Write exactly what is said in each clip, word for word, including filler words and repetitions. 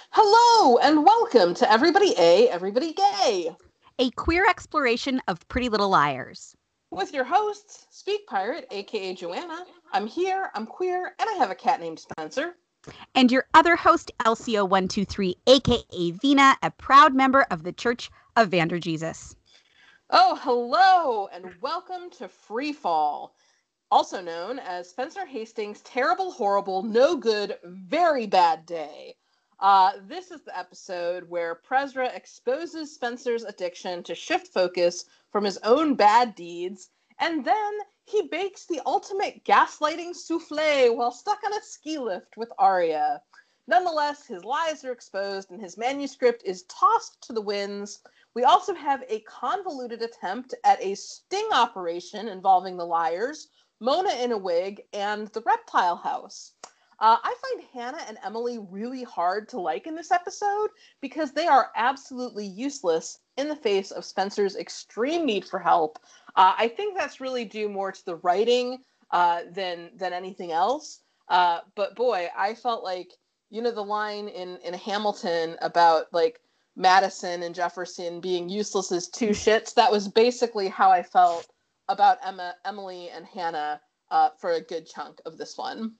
Hello and welcome to Everybody A, Everybody Gay, a queer exploration of Pretty Little Liars. with your hosts, Speak Pirate, aka Joanna. I'm here, I'm queer, and I have a cat named Spencer. And your other host, L C O one two three, aka Vina, a proud member of the Church of Vander Jesus. Oh, hello, and welcome to Freefall, also known as Spencer Hastings' terrible, horrible, no good, very bad day. Uh, this is the episode where Prezra exposes Spencer's addiction to shift focus from his own bad deeds, and then he bakes the ultimate gaslighting souffle while stuck on a ski lift with Arya. Nonetheless, his lies are exposed and his manuscript is tossed to the winds. We also have a convoluted attempt at a sting operation involving the liars, Mona in a wig, and the reptile house. Uh, I find Hannah and Emily really hard to like in this episode because they are absolutely useless in the face of Spencer's extreme need for help. Uh, I think that's really due more to the writing uh, than than anything else. Uh, but boy, I felt like, you know, the line in, in Hamilton about like Madison and Jefferson being useless as two shits. That was basically how I felt about Emma, Emily and Hannah uh, for a good chunk of this one.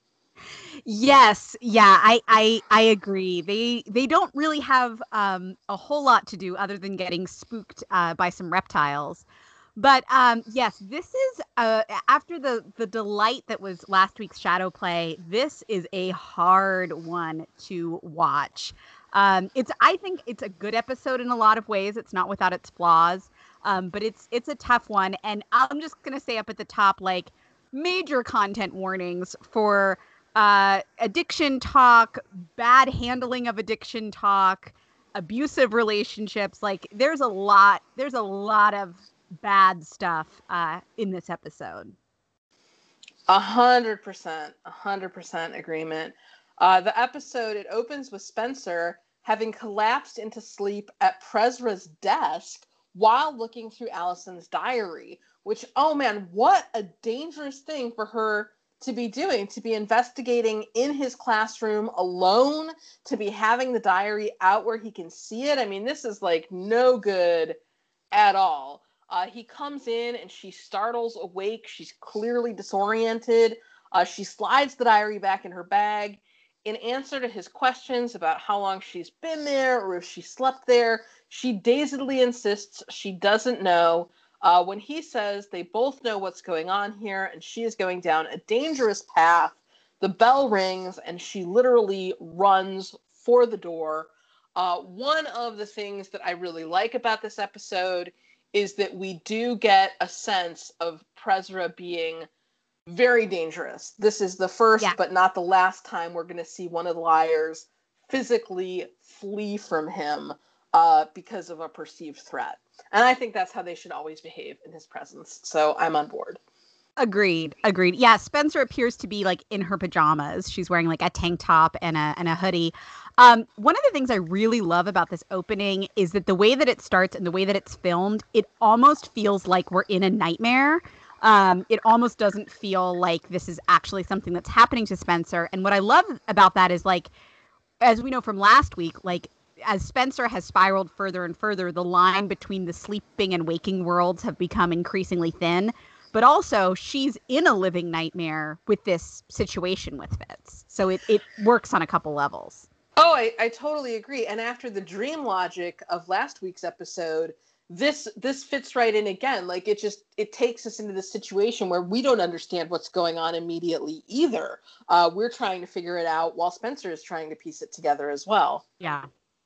Yes, yeah, I, I I agree. They they don't really have um, a whole lot to do other than getting spooked uh, by some reptiles. But um, yes, this is uh, after the the delight that was last week's Shadow Play. This is a hard one to watch. Um, it's I think it's a good episode in a lot of ways. It's not without its flaws, um, but it's it's a tough one. And I'm just gonna say up at the top, like, major content warnings for uh, addiction talk, bad handling of addiction talk, abusive relationships. Like, there's a lot. There's a lot of bad stuff uh, in this episode. A hundred percent, a hundred percent agreement. Uh, the episode, it opens with Spencer having collapsed into sleep at Prezra's desk while looking through Allison's diary, which, oh man, what a dangerous thing for her to be doing, to be investigating in his classroom alone, to be having the diary out where he can see it. I mean, this is like no good at all. Uh, he comes in and she startles awake. She's clearly disoriented. Uh, she slides the diary back in her bag. In answer to his questions about how long she's been there or if she slept there, she dazedly insists she doesn't know. Uh, when he says they both know what's going on here and she is going down a dangerous path, the bell rings and she literally runs for the door. Uh, one of the things that I really like about this episode is that we do get a sense of Prezra being very dangerous. This is the first, yeah. but not the last time we're going to see one of the liars physically flee from him uh, because of a perceived threat. And I think that's how they should always behave in his presence. So I'm on board. Agreed. Agreed. Yeah, Spencer appears to be like in her pajamas. She's wearing like a tank top and a and a hoodie. Um, one of the things I really love about this opening is that the way that it starts and the way that it's filmed, it almost feels like we're in a nightmare. Um, it almost doesn't feel like this is actually something that's happening to Spencer. And what I love about that is, like, as we know from last week, like, as Spencer has spiraled further and further, the line between the sleeping and waking worlds have become increasingly thin. But also, she's in a living nightmare with this situation with Fitz. So it, it works on a couple levels. Oh, I, I totally agree. And after the dream logic of last week's episode, this this fits right in again. Like, it just, it takes us into this situation where we don't understand what's going on immediately either. Uh, we're trying to figure it out while Spencer is trying to piece it together as well. Yeah.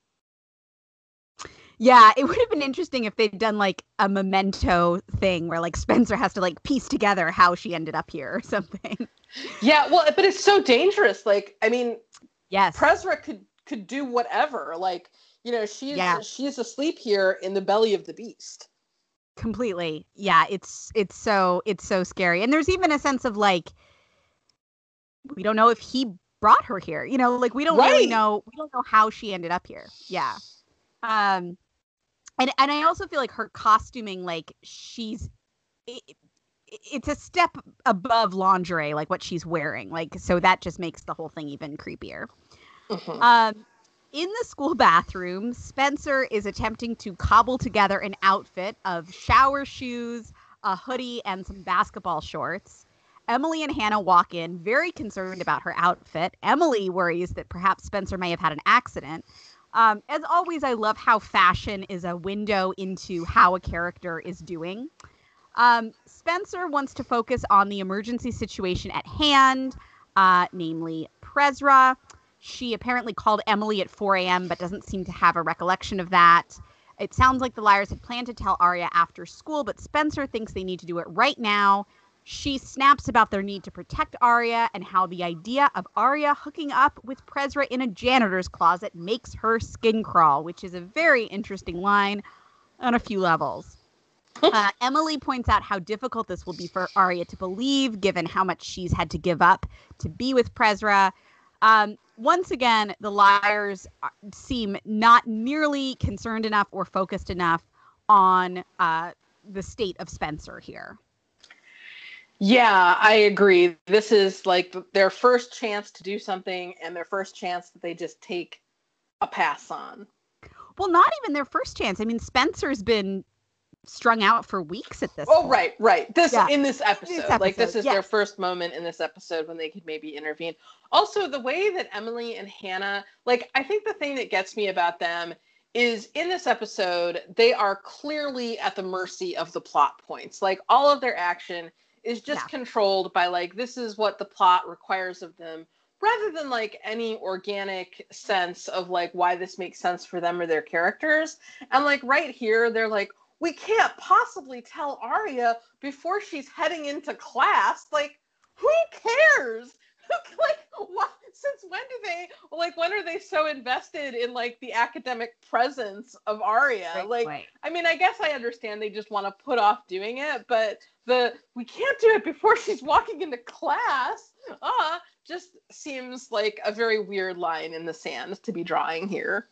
Yeah, it would have been interesting if they'd done like a Memento thing where like Spencer has to like piece together how she ended up here or something. Yeah, well, but it's so dangerous. Like, I mean, yes, Prezra could could do whatever. Like, you know, she's yeah. she's asleep here in the belly of the beast. Completely. Yeah, it's it's so it's so scary. And there's even a sense of like, we don't know if he brought her here. You know, like we don't right. really know. We don't know how she ended up here. Yeah. Um. And and I also feel like her costuming, like she's, it, it's a step above lingerie, like what she's wearing. Like, so that just makes the whole thing even creepier. Mm-hmm. Um, in the school bathroom, Spencer is attempting to cobble together an outfit of shower shoes, a hoodie, and some basketball shorts. Emily and Hannah walk in, very concerned about her outfit. Emily worries that perhaps Spencer may have had an accident. Um, as always, I love how fashion is a window into how a character is doing. Um, Spencer wants to focus on the emergency situation at hand, uh, namely Presra. She apparently called Emily at four a.m. but doesn't seem to have a recollection of that. It sounds like the liars had planned to tell Arya after school, but Spencer thinks they need to do it right now. She snaps about their need to protect Arya and how the idea of Arya hooking up with Presra in a janitor's closet makes her skin crawl, which is a very interesting line on a few levels. Uh, Emily points out how difficult this will be for Arya to believe, given how much she's had to give up to be with Presra. Um, once again, the liars seem not nearly concerned enough or focused enough on uh, the state of Spencer here. Yeah, I agree. This is like their first chance to do something and their first chance that they just take a pass on. Well, not even their first chance. I mean, Spencer's been strung out for weeks at this oh, point. right, right. This yeah. in this episode. this episode. Like this is yes. their first moment in this episode when they could maybe intervene. Also, the way that Emily and Hannah, like I think the thing that gets me about them is in this episode, they are clearly at the mercy of the plot points. Like all of their action is just yeah. controlled by like, this is what the plot requires of them, rather than like any organic sense of like why this makes sense for them or their characters. And like right here, they're like, we can't possibly tell Arya before she's heading into class. Like, who cares? Like, what? Since when do they, like, when are they so invested in, like, the academic presence of Arya? Right, like, right. I mean, I guess I understand they just want to put off doing it, but the, we can't do it before she's walking into class, uh, just seems like a very weird line in the sand to be drawing here.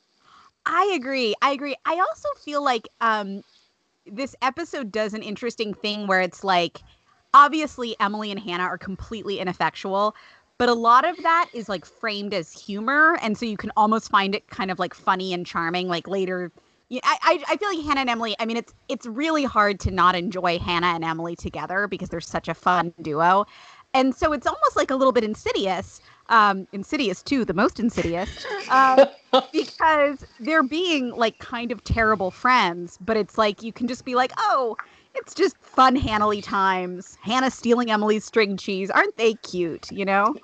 I agree. I agree. I also feel like um, this episode does an interesting thing where it's like, obviously Emily and Hannah are completely ineffectual, but a lot of that is like framed as humor. And so you can almost find it kind of like funny and charming, like later. I, I, I feel like Hannah and Emily, I mean, it's it's really hard to not enjoy Hannah and Emily together because they're such a fun duo. And so it's almost like a little bit insidious, um, insidious too, the most insidious, um, because they're being like kind of terrible friends. But it's like you can just be like, oh, it's just fun Hannah-ly times. Hannah stealing Emily's string cheese. Aren't they cute, you know?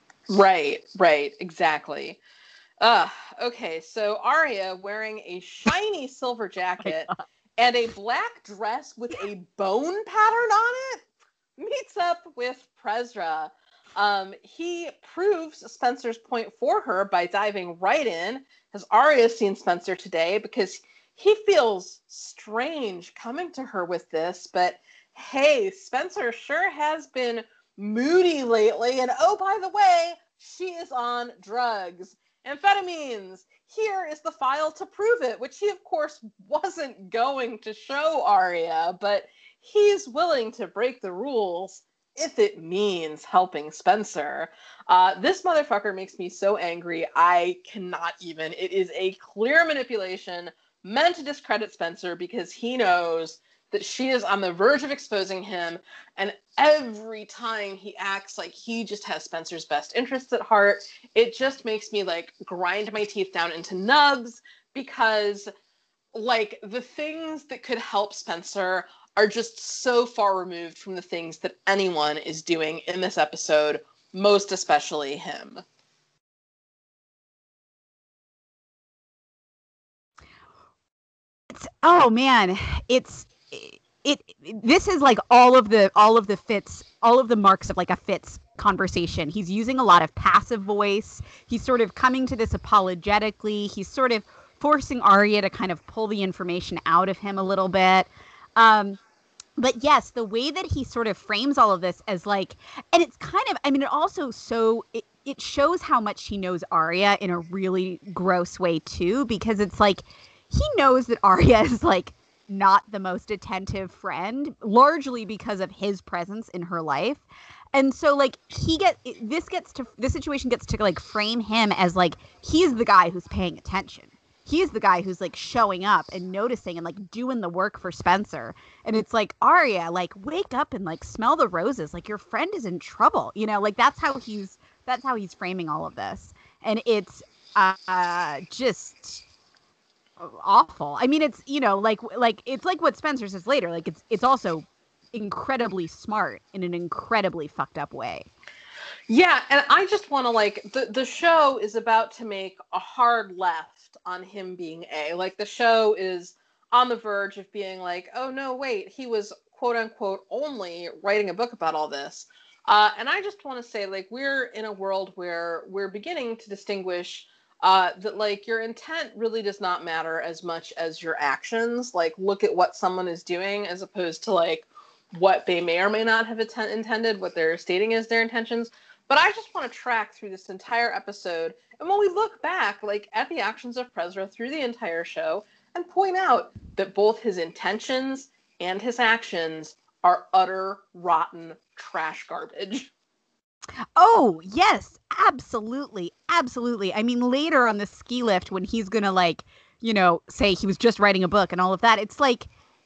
Right, right, exactly. Uh, okay, so Arya wearing a shiny silver jacket oh and a black dress with a bone pattern on it meets up with Presra. Um, he proves Spencer's point for her by diving right in. Has Arya seen Spencer today? Because he feels strange coming to her with this, but hey, Spencer sure has been moody lately. And oh, by the way, she is on drugs. Amphetamines. Here is the file to prove it, which he, of course, wasn't going to show Arya, but he's willing to break the rules if it means helping Spencer. Uh, this motherfucker makes me so angry, I cannot even. It is a clear manipulation meant to discredit Spencer because he knows that she is on the verge of exposing him, and every time he acts like he just has Spencer's best interests at heart, it just makes me like grind my teeth down into nubs because like the things that could help Spencer are just so far removed from the things that anyone is doing in this episode, most especially him. It's, oh man, it's it, it. This is like all of the all of the Fitz, all of the marks of like a Fitz conversation. He's using a lot of passive voice. He's sort of coming to this apologetically. He's sort of forcing Arya to kind of pull the information out of him a little bit. Um, but yes, the way that he sort of frames all of this as like, and it's kind of, I mean, it also so it, it shows how much he knows Arya in a really gross way too, because it's like he knows that Arya is like not the most attentive friend, largely because of his presence in her life. And so, like, he get this gets to this situation gets to like frame him as like he's the guy who's paying attention. He's the guy who's like showing up and noticing and like doing the work for Spencer. And it's like, Arya, like, wake up and like smell the roses. Like, your friend is in trouble. You know, like that's how he's that's how he's framing all of this. And it's uh just awful. I mean, it's, you know, like like it's like what Spencer says later. Like it's it's also incredibly smart in an incredibly fucked up way. Yeah, and I just want to like the the show is about to make a hard left on him being A. Like the show is on the verge of being like, oh no, wait, he was quote unquote only writing a book about all this. Uh, and I just want to say, like, we're in a world where we're beginning to distinguish uh, that, like, your intent really does not matter as much as your actions. Like, look at what someone is doing as opposed to, like, what they may or may not have atten- intended, what they're stating as their intentions. But I just want to track through this entire episode. And when we look back, like, at the actions of Prezra through the entire show and point out that both his intentions and his actions are utter, rotten trash garbage. Oh, yes, absolutely. Absolutely. I mean, later on the ski lift when he's going to, like, you know, say he was just writing a book and all of that, it's like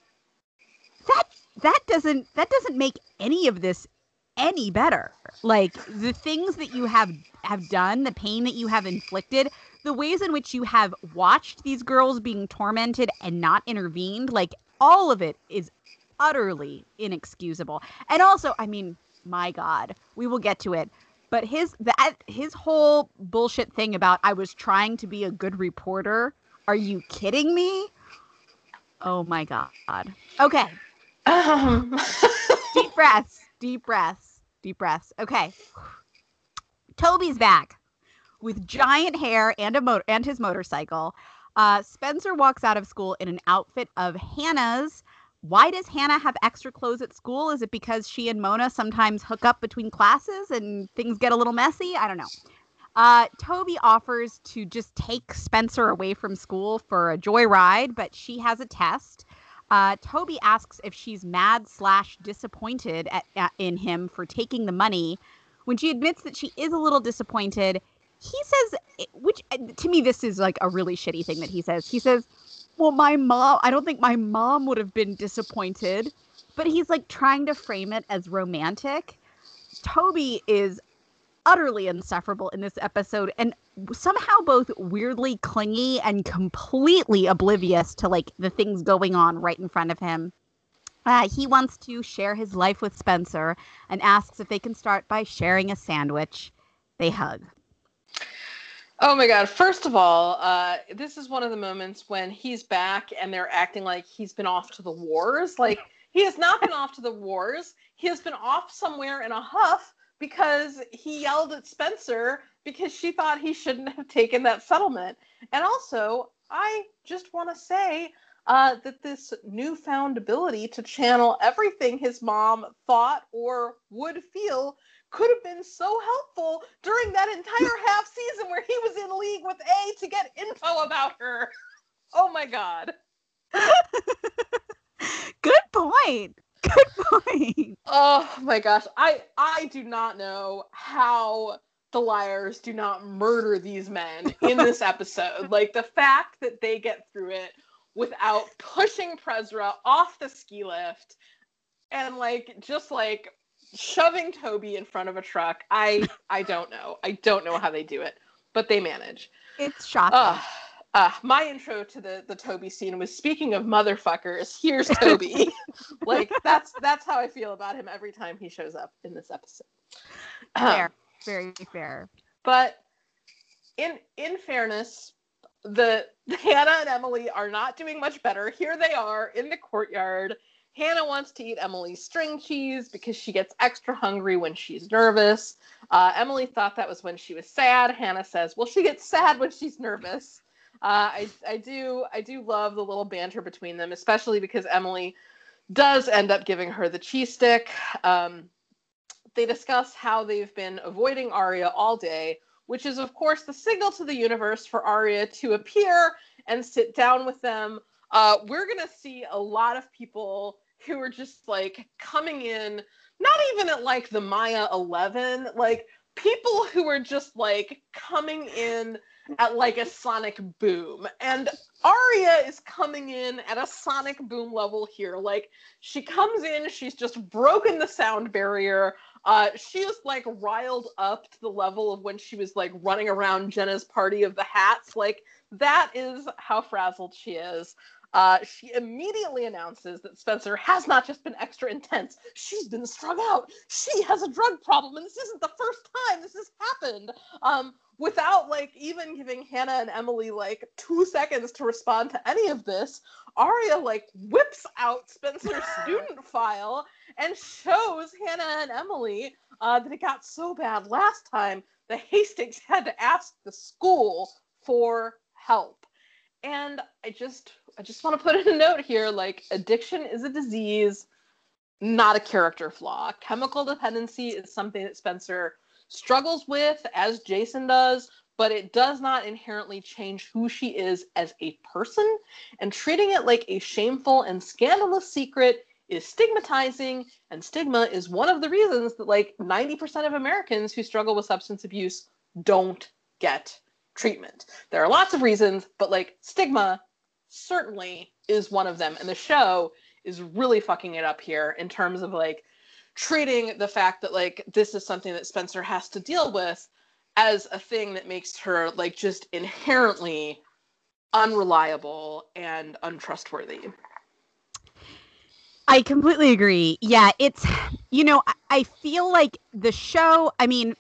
that that doesn't that doesn't make any of this any better. Like, the things that you have have done, the pain that you have inflicted, the ways in which you have watched these girls being tormented and not intervened, like, all of it is utterly inexcusable. And also, I mean, my God, we will get to it, but his that his whole bullshit thing about I was trying to be a good reporter. Are you kidding me? Oh my God. Okay. Um. Deep breaths. Deep breaths. Deep breaths. Okay. Toby's back with giant hair and a motor and his motorcycle. Uh, Spencer walks out of school in an outfit of Hannah's. Why does Hannah have extra clothes at school? Is it because she and Mona sometimes hook up between classes and things get a little messy? I don't know. Uh, Toby offers to just take Spencer away from school for a joyride, but she has a test. Uh, Toby asks if she's mad slash disappointed at, at, in him for taking the money. When she admits that she is a little disappointed, he says, which to me, this is like a really shitty thing that he says. He says, well, my mom, I don't think my mom would have been disappointed, but he's like trying to frame it as romantic. Toby is utterly insufferable in this episode and somehow both weirdly clingy and completely oblivious to like the things going on right in front of him. Uh, he wants to share his life with Spencer and asks if they can start by sharing a sandwich. They hug. Oh my God. First of all, uh, this is one of the moments when he's back and they're acting like he's been off to the wars. Like, he has not been off to the wars. He has been off somewhere in a huff because he yelled at Spencer because she thought he shouldn't have taken that settlement. And also, I just want to say uh, that this newfound ability to channel everything his mom thought or would feel could have been so helpful during that entire half season where he was in league with A to get info about her. Oh my God. Good point. Good point. Oh my gosh. I I do not know how the liars do not murder these men in this episode. Like, the fact that they get through it without pushing Prezra off the ski lift and like just like shoving Toby in front of a truck. I I don't know. I don't know how they do it, but they manage. It's shocking. Uh, uh, my intro to the, the Toby scene was, speaking of motherfuckers, here's Toby. Like, that's that's how I feel about him every time he shows up in this episode. Fair. Um, Very fair. but in in fairness, the Hannah and Emily are not doing much better. Here they are in the courtyard. Hannah wants to eat Emily's string cheese because she gets extra hungry when she's nervous. Uh, Emily thought that was when she was sad. Hannah says, well, she gets sad when she's nervous. Uh, I, I do I do love the little banter between them, especially because Emily does end up giving her the cheese stick. Um, they discuss how they've been avoiding Arya all day, which is, of course, the signal to the universe for Arya to appear and sit down with them. uh, we're going to see a lot of people who are just like coming in, not even at like the Maya eleven, like people who are just like coming in at like a sonic boom. And Arya is coming in at a sonic boom level here. Like, she comes in, she's just broken the sound barrier. Uh, she is like riled up to the level of when she was like running around Jenna's party of the hats. Like, that is how frazzled she is. Uh, she immediately announces that Spencer has not just been extra intense, she's been strung out. She has a drug problem, and this isn't the first time this has happened. Um, without, like, even giving Hannah and Emily, like, two seconds to respond to any of this, Arya, like, whips out Spencer's student file and shows Hannah and Emily uh, that it got so bad last time that Hastings had to ask the school for help. And I just, I just want to put in a note here, like, addiction is a disease, not a character flaw. Chemical dependency is something that Spencer struggles with, as Jason does, but it does not inherently change who she is as a person. And treating it like a shameful and scandalous secret is stigmatizing, and stigma is one of the reasons that, like, ninety percent of Americans who struggle with substance abuse don't get treatment. There are lots of reasons, but like stigma certainly is one of them. And the show is really fucking it up here in terms of like treating the fact that like this is something that Spencer has to deal with as a thing that makes her like just inherently unreliable and untrustworthy. I completely agree. Yeah, it's, you know, I, I feel like the show, I mean,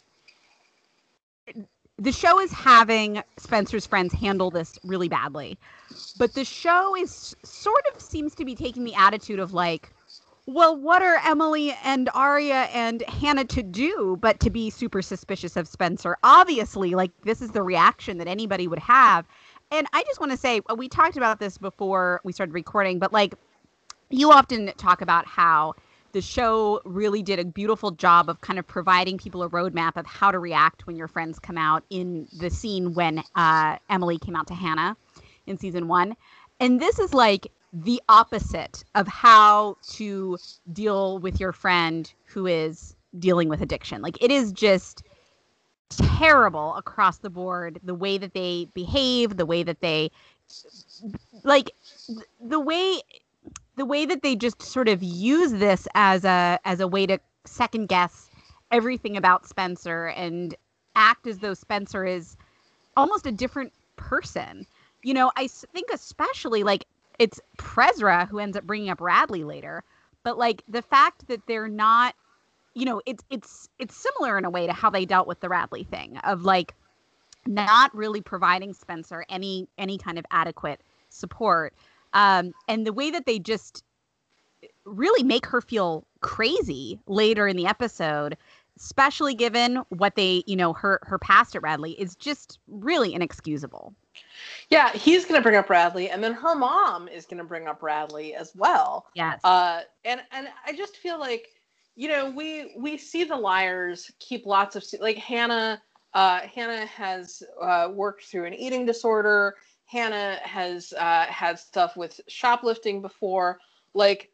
the show is having Spencer's friends handle this really badly. But the show is sort of seems to be taking the attitude of like, well, what are Emily and Arya and Hannah to do but to be super suspicious of Spencer? Obviously, like, this is the reaction that anybody would have. And I just want to say, we talked about this before we started recording, but like, you often talk about how the show really did a beautiful job of kind of providing people a roadmap of how to react when your friends come out in the scene when uh, Emily came out to Hannah in season one. And this is like the opposite of how to deal with your friend who is dealing with addiction. Like, it is just terrible across the board, the way that they behave, the way that they, like, the way... the way that they just sort of use this as a as a way to second guess everything about Spencer and act as though Spencer is almost a different person. You know, I think especially like it's Prezra who ends up bringing up Radley later, but like the fact that they're not, you know, it's it's it's similar in a way to how they dealt with the Radley thing of like not really providing Spencer any any kind of adequate support. Um, and the way that they just really make her feel crazy later in the episode, especially given what they, you know, her her past at Radley, is just really inexcusable. Yeah, he's going to bring up Radley, and then her mom is going to bring up Radley as well. Yes. Uh, and and I just feel like, you know, we we see the liars keep lots of, like Hannah. Uh, Hannah has uh, worked through an eating disorder. Hannah has uh, had stuff with shoplifting before. Like,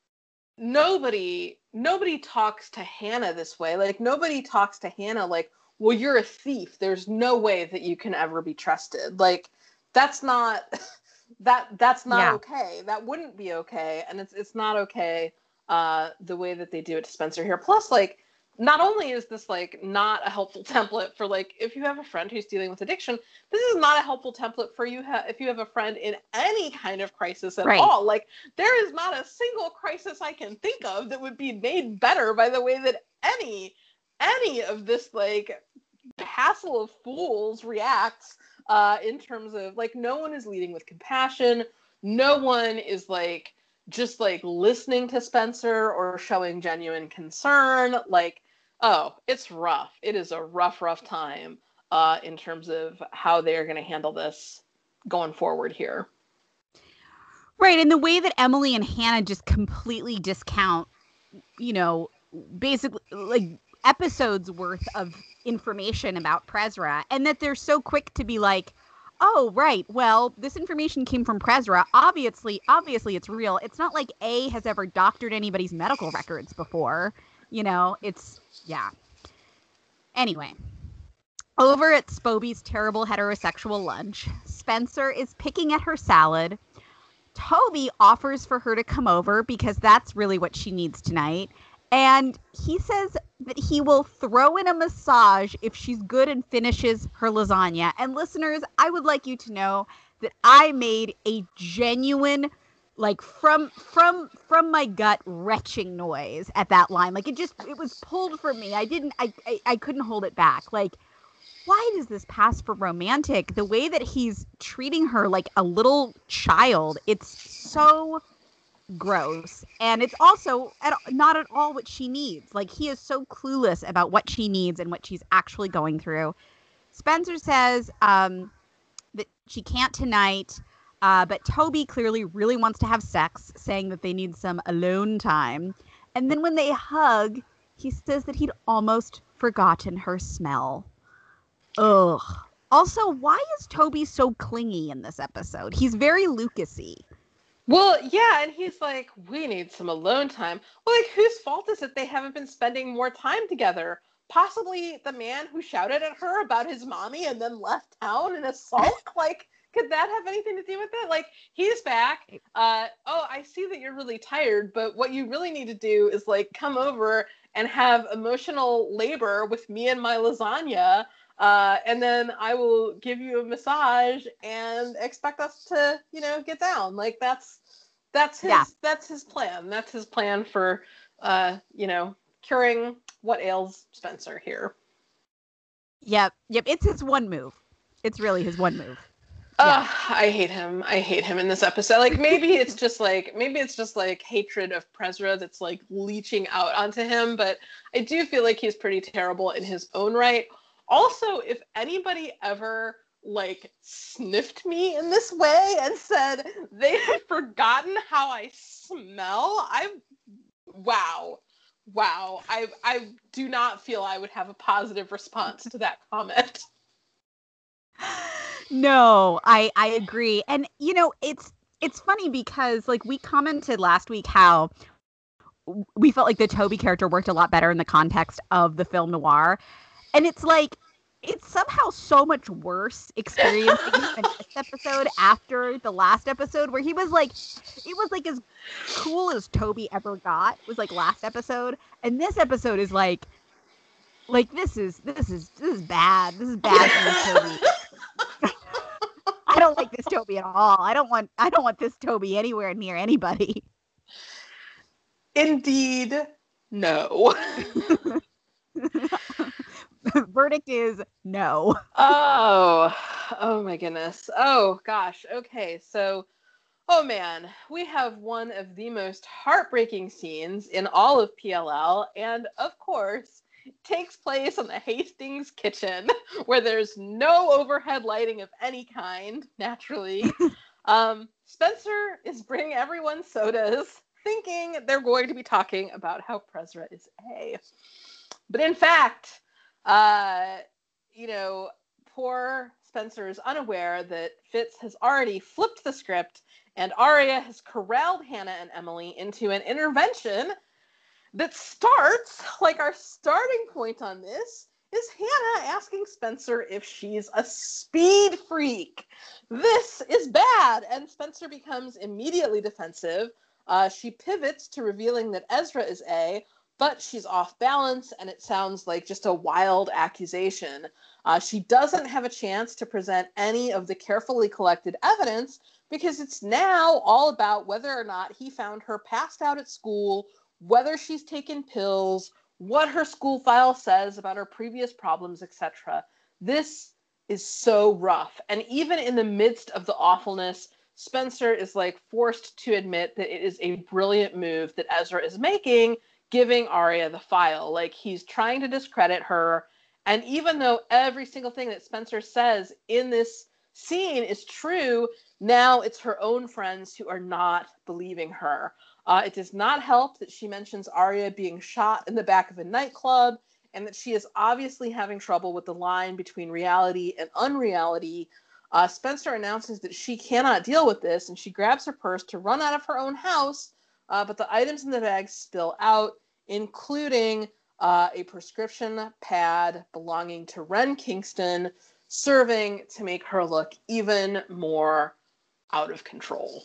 nobody, nobody talks to Hannah this way. Like, nobody talks to Hannah like, well, you're a thief. There's no way that you can ever be trusted. Like, that's not, that, that's not yeah. okay. That wouldn't be okay. And it's, it's not okay uh, the way that they do it to Spencer here. Plus, like, not only is this like not a helpful template for like if you have a friend who's dealing with addiction, this is not a helpful template for you ha- if you have a friend in any kind of crisis at right. all. Like, there is not a single crisis I can think of that would be made better by the way that any any of this like hassle of fools reacts uh, in terms of like no one is leading with compassion. No one is like just like listening to Spencer or showing genuine concern. Like, oh, it's rough. It is a rough, rough time uh, in terms of how they're going to handle this going forward here. Right. And the way that Emily and Hannah just completely discount, you know, basically like episodes worth of information about Prezra, and that they're so quick to be like, oh, right. Well, this information came from Prezra. Obviously, obviously it's real. It's not like A has ever doctored anybody's medical records before. You know, it's, yeah. Anyway, over at Spoby's terrible heterosexual lunch, Spencer is picking at her salad. Toby offers for her to come over because that's really what she needs tonight. And he says that he will throw in a massage if she's good and finishes her lasagna. And listeners, I would like you to know that I made a genuine, like from from from my gut, retching noise at that line. Like it just it was pulled from me. I didn't I I, I couldn't hold it back. Like, why does this pass for romantic? The way that he's treating her like a little child, it's so gross. And it's also at, not at all what she needs. Like, he is so clueless about what she needs and what she's actually going through. Spencer says um, that she can't tonight, uh, but Toby clearly really wants to have sex, saying that they need some alone time. And then when they hug, he says that he'd almost forgotten her smell. Ugh. Also, why is Toby so clingy in this episode? He's very Lucas-y. Well, yeah, and he's like, we need some alone time. Well, like, whose fault is it they haven't been spending more time together? Possibly the man who shouted at her about his mommy and then left town in a sulk? Like, could that have anything to do with it? Like, he's back. Uh, oh, I see that you're really tired, but what you really need to do is, like, come over and have emotional labor with me and my lasagna. Uh, and then I will give you a massage and expect us to, you know, get down. Like that's, that's his, yeah. that's his plan. That's his plan for, uh, you know, curing what ails Spencer here. Yep. Yep. It's his one move. It's really his one move. Yeah. Uh, I hate him. I hate him in this episode. Like maybe it's just like, maybe it's just like hatred of Prezra that's like leaching out onto him. But I do feel like he's pretty terrible in his own right. Also, if anybody ever, like, sniffed me in this way and said they had forgotten how I smell, I, wow, wow. I, I do not feel I would have a positive response to that comment. No, I, I agree. And, you know, it's, it's funny because, like, we commented last week how we felt like the Toby character worked a lot better in the context of the film noir. And it's like, it's somehow so much worse experiencing him in this episode after the last episode where he was like, it was like as cool as Toby ever got. It was like last episode. And this episode is like, like, this is, this is, this is bad. This is bad for Toby. I don't like this Toby at all. I don't want, I don't want this Toby anywhere near anybody. Indeed, no. Verdict is no. Oh, oh my goodness. Oh gosh. Okay, so, oh man, we have one of the most heartbreaking scenes in all of P L L, and of course, takes place in the Hastings kitchen, where there's no overhead lighting of any kind, naturally. um, Spencer is bringing everyone sodas, thinking they're going to be talking about how Prezra is A. But in fact, Uh, you know, poor Spencer is unaware that Fitz has already flipped the script and Aria has corralled Hannah and Emily into an intervention that starts, like our starting point on this, is Hannah asking Spencer if she's a speed freak. This is bad, and Spencer becomes immediately defensive. Uh, she pivots to revealing that Ezra is A, but she's off balance, and it sounds like just a wild accusation. Uh, she doesn't have a chance to present any of the carefully collected evidence because it's now all about whether or not he found her passed out at school, whether she's taken pills, what her school file says about her previous problems, et cetera. This is so rough. And even in the midst of the awfulness, Spencer is like forced to admit that it is a brilliant move that Ezra is making, giving Aria the file. Like, he's trying to discredit her. And even though every single thing that Spencer says in this scene is true, now it's her own friends who are not believing her. Uh, it does not help that she mentions Aria being shot in the back of a nightclub, and that she is obviously having trouble with the line between reality and unreality. Uh, Spencer announces that she cannot deal with this, and she grabs her purse to run out of her own house, uh, but the items in the bag spill out, including uh, a prescription pad belonging to Ren Kingston, serving to make her look even more out of control.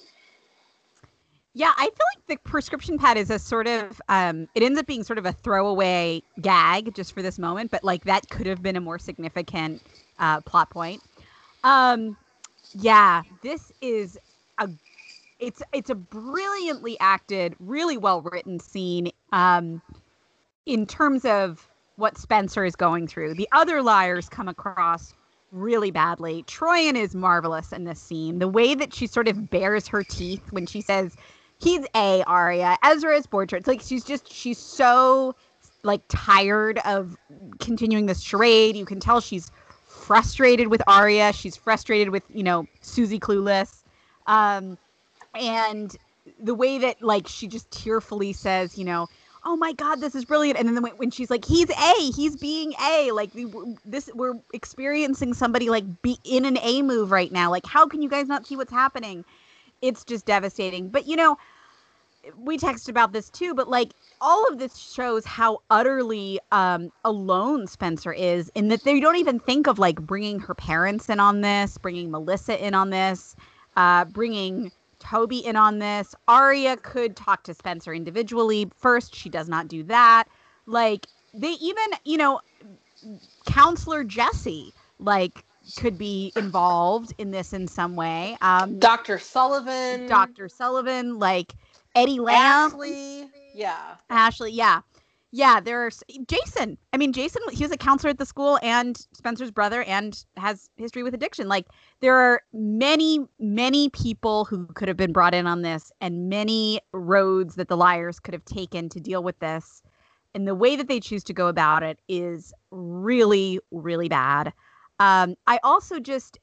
Yeah, I feel like the prescription pad is a sort of, um, it ends up being sort of a throwaway gag just for this moment, but like that could have been a more significant uh, plot point. Um, yeah, this is a, it's it's a brilliantly acted, really well written scene um, in terms of what Spencer is going through. The other liars come across really badly. Troian is marvelous in this scene. The way that she sort of bares her teeth when she says, he's A, Arya. Ezra is Borcher. It's like she's just, she's so like tired of continuing this charade. You can tell she's frustrated with Arya. She's frustrated with, you know, Susie Clueless. Um, and the way that like she just tearfully says, you know, oh my God, this is brilliant. And then when she's like, he's A, he's being A, like this, we're experiencing somebody like be in an A move right now. Like, how can you guys not see what's happening? It's just devastating. But, you know, we texted about this too, but like all of this shows how utterly um, alone Spencer is in that they don't even think of like bringing her parents in on this, bringing Melissa in on this, uh, bringing Toby in on this. Arya could talk to Spencer individually first. She does not do that. Like they even, you know, Counselor Jesse, like, could be involved in this in some way. Um, Doctor Sullivan. Doctor Sullivan, like Eddie Lamb. Ashley. Yeah. Ashley, yeah. Yeah, there's Jason. I mean, Jason, he was a counselor at the school and Spencer's brother and has history with addiction. Like, there are many, many people who could have been brought in on this and many roads that the liars could have taken to deal with this. And the way that they choose to go about it is really, really bad. Um, I also just,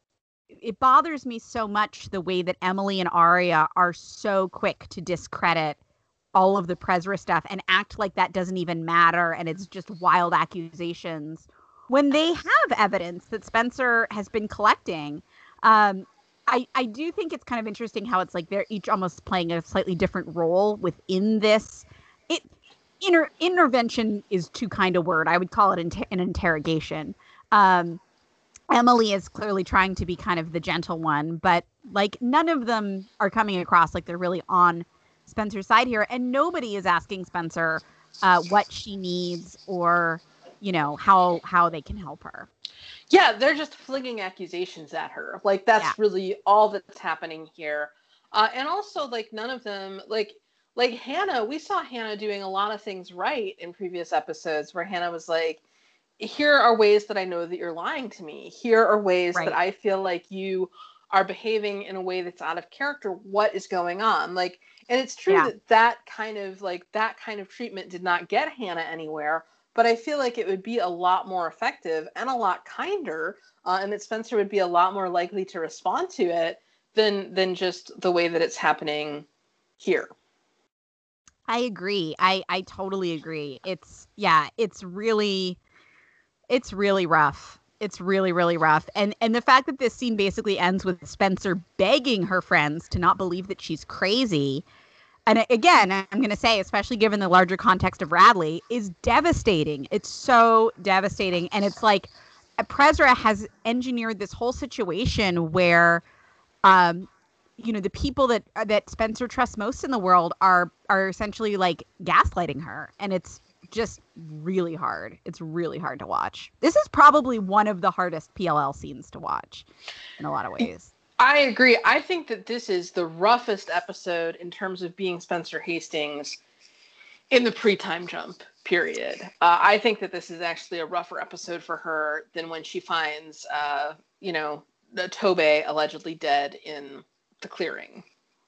it bothers me so much the way that Emily and Arya are so quick to discredit all of the Presra stuff and act like that doesn't even matter and it's just wild accusations when they have evidence that Spencer has been collecting. Um, I, I do think it's kind of interesting how it's like they're each almost playing a slightly different role within this. It inter, intervention is too kind a word. I would call it inter, an interrogation. Um, Emily is clearly trying to be kind of the gentle one, but like none of them are coming across like they're really on Spencer's side here, and nobody is asking Spencer uh, what she needs or, you know, how how they can help her. Yeah, they're just flinging accusations at her. Like that's yeah. really all that's happening here. Uh, and also, like none of them, like like Hannah, we saw Hannah doing a lot of things right in previous episodes, where Hannah was like, "Here are ways that I know that you're lying to me. Here are ways right. that I feel like you are behaving in a way that's out of character. What is going on?" Like. And it's true yeah. that that kind of like that kind of treatment did not get Hannah anywhere, but I feel like it would be a lot more effective and a lot kinder, uh, and that Spencer would be a lot more likely to respond to it than than just the way that it's happening here. I agree. I I totally agree. It's yeah, it's really it's really rough. It's really, really rough. And and the fact that this scene basically ends with Spencer begging her friends to not believe that she's crazy. And again, I'm going to say, especially given the larger context of Radley, is devastating. It's so devastating. And it's like Presra has engineered this whole situation where, um, you know, the people that that Spencer trusts most in the world are are essentially like gaslighting her. And it's just really hard. It's really hard to watch. This is probably one of the hardest P L L scenes to watch in a lot of ways. I agree. I think that this is the roughest episode in terms of being Spencer Hastings in the pre-time jump period. Uh, I think that this is actually a rougher episode for her than when she finds, uh, you know, Tobey allegedly dead in the clearing.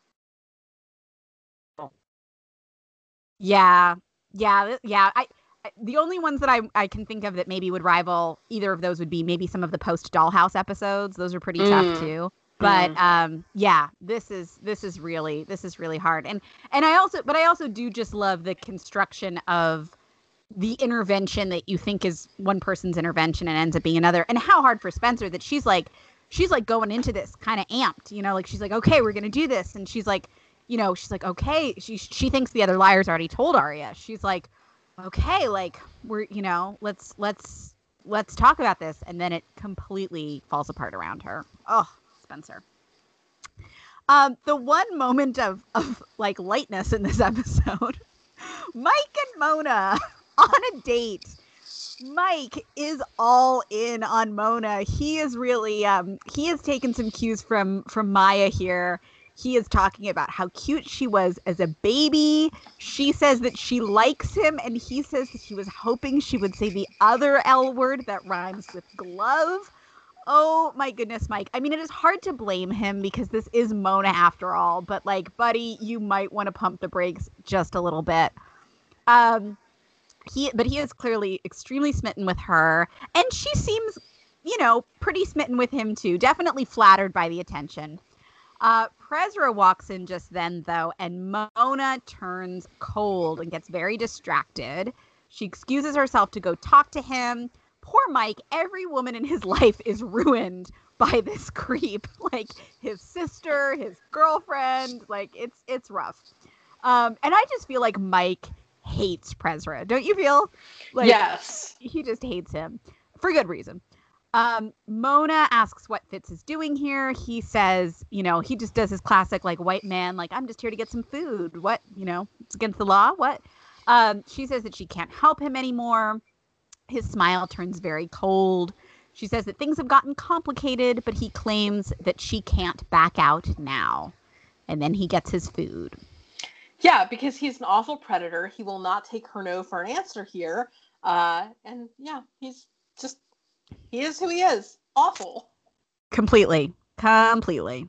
Yeah. Yeah, yeah. I, I the only ones that I, I can think of that maybe would rival either of those would be maybe some of the post Dollhouse episodes. Those are pretty mm. tough too. But mm. um, yeah, this is this is really this is really hard. And and I also but I also do just love the construction of the intervention that you think is one person's intervention and ends up being another. And how hard for Spencer that she's like she's like going into this kind of amped, you know, like she's like, okay, we're gonna do this, and she's like, you know, she's like, okay, she she thinks the other liars already told Arya. She's like, okay, like we're, you know, let's let's let's talk about this, and then it completely falls apart around her. Oh, Spencer. Um, the one moment of of like lightness in this episode, Mike and Mona on a date. Mike is all in on Mona. He is really um he has taken some cues from from Maya here. He is talking about how cute she was as a baby. She says that she likes him, and he says that he was hoping she would say the other L word that rhymes with glove. Oh my goodness, Mike. I mean, it is hard to blame him because this is Mona after all, but like, buddy, you might want to pump the brakes just a little bit. Um, he, but he is clearly extremely smitten with her, and she seems, you know, pretty smitten with him too. Definitely flattered by the attention. Uh, Prezra walks in just then, though, and Mona turns cold and gets very distracted. She excuses herself to go talk to him. Poor Mike, every woman in his life is ruined by this creep. Like his sister, his girlfriend, like it's it's rough. Um, and I just feel like Mike hates Prezra. Don't you feel? Like, yes. He just hates him for good reason. Um, Mona asks what Fitz is doing here. He says, you know, he just does his classic like white man, like I'm just here to get some food. What, you know, it's against the law. What? Um, she says that she can't help him anymore. His smile turns very cold. She says that things have gotten complicated, but he claims that she can't back out now. And then he gets his food. Yeah, because he's an awful predator. He will not take her no for an answer here. Uh, and yeah, he's just, he is who he is. Awful. Completely. Completely.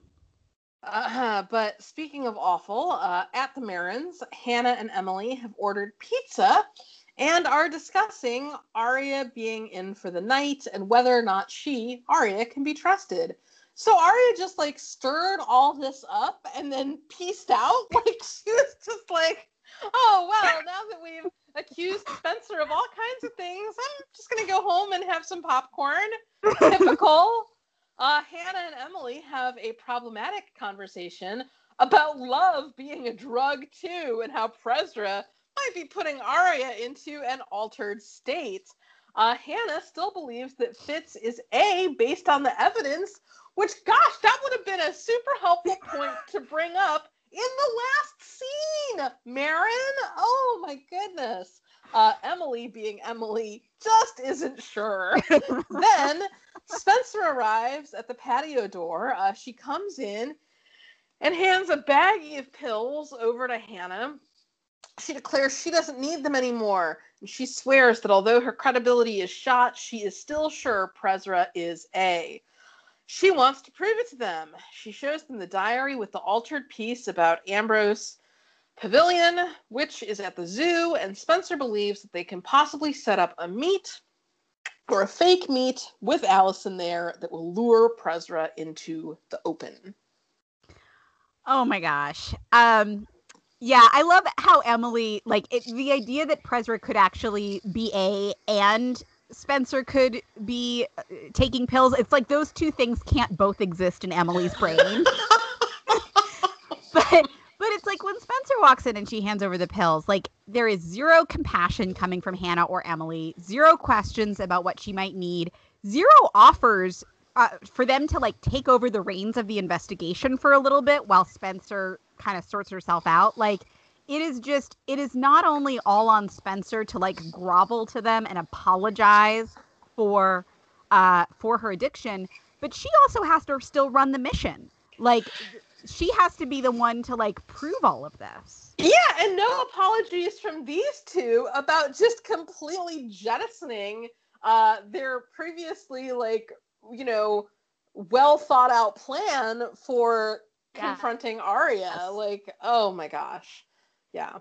Uh, but speaking of awful, uh, at the Marins, Hannah and Emily have ordered pizza and are discussing Arya being in for the night and whether or not she, Arya, can be trusted. So Arya just, like, stirred all this up and then pieced out. Like, she was just like, oh, well, now that we've accused Spencer of all kinds of things, I'm just going to go home and have some popcorn. Typical. Uh, Hannah and Emily have a problematic conversation about love being a drug, too, and how Prezra might be putting Arya into an altered state. Uh, Hannah still believes that Fitz is A based on the evidence, which, gosh, that would have been a super helpful point to bring up in the last scene, Marin. Oh, my goodness. Uh, Emily, being Emily, just isn't sure. Then Spencer arrives at the patio door. Uh, she comes in and hands a baggie of pills over to Hannah. She declares she doesn't need them anymore, and she swears that although her credibility is shot, she is still sure Prezra is A. She wants to prove it to them. She shows them the diary with the altered piece about Ambrose Pavilion, which is at the zoo, and Spencer believes that they can possibly set up a meet or a fake meet with Allison there that will lure Prezra into the open. Oh my gosh. Um, yeah, I love how Emily, like, it, the idea that Prezra could actually be A and Spencer could be uh, taking pills. It's like those two things can't both exist in Emily's brain. but but it's like when Spencer walks in and she hands over the pills, like there is zero compassion coming from Hannah or Emily, zero questions about what she might need, zero offers uh, for them to like take over the reins of the investigation for a little bit while Spencer kind of sorts herself out. Like it is just, it is not only all on Spencer to like grovel to them and apologize for uh, for her addiction, but she also has to still run the mission. Like she has to be the one to like prove all of this. Yeah, and no apologies from these two about just completely jettisoning uh, their previously like, you know, well thought out plan for yeah. confronting Arya. Yes. Like, oh my gosh. Yeah.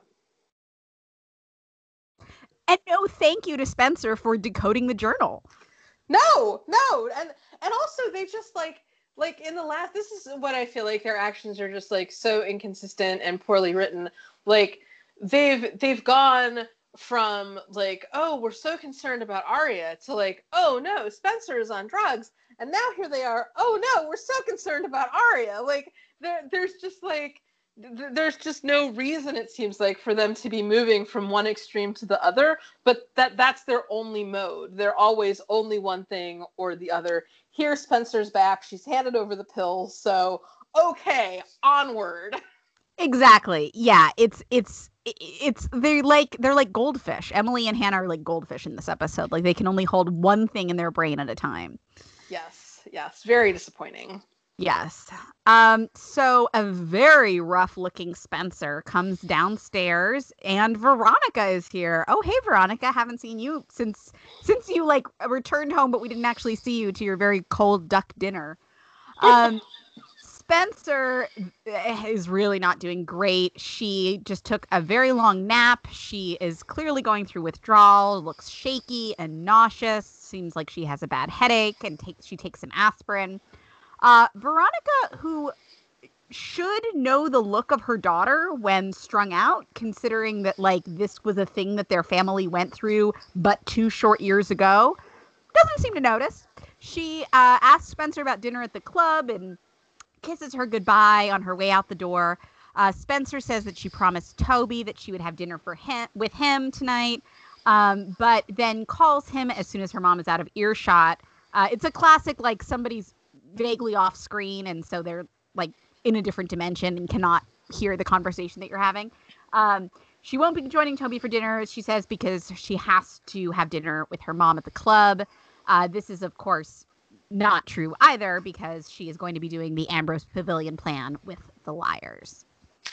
And no thank you to Spencer for decoding the journal. No, no. And and also they just like like in the last, this is what I feel like their actions are just like so inconsistent and poorly written. Like they've they've gone from like, oh, we're so concerned about Arya to like, oh no, Spencer is on drugs. And now here they are. Oh no, we're so concerned about Arya. Like there, there's just like, th- there's just no reason, it seems like, for them to be moving from one extreme to the other. But that that's their only mode. They're always only one thing or the other. Here, Spencer's back. She's handed over the pills. So okay, onward. Exactly. Yeah, it's it's it's they like they're like goldfish. Emily and Hannah are like goldfish in this episode. Like they can only hold one thing in their brain at a time. Yes, yes, very disappointing. Yes. Um so a very rough-looking Spencer comes downstairs and Veronica is here. Oh, hey Veronica, haven't seen you since since you like returned home, but we didn't actually see you to your very cold duck dinner. Um Spencer is really not doing great. She just took a very long nap. She is clearly going through withdrawal, looks shaky and nauseous, seems like she has a bad headache, and take, she takes some aspirin. Uh, Veronica, who should know the look of her daughter when strung out, considering that like this was a thing that their family went through but two short years ago, doesn't seem to notice. She uh, asks Spencer about dinner at the club and kisses her goodbye on her way out the door. Uh, Spencer says that she promised Toby that she would have dinner for him with him tonight, um, but then calls him as soon as her mom is out of earshot. Uh, it's a classic, like somebody's vaguely off screen, and so they're like in a different dimension and cannot hear the conversation that you're having. Um, she won't be joining Toby for dinner, she says, because she has to have dinner with her mom at the club. Uh, this is, of course, not true either, because she is going to be doing the Ambrose Pavilion plan with the liars.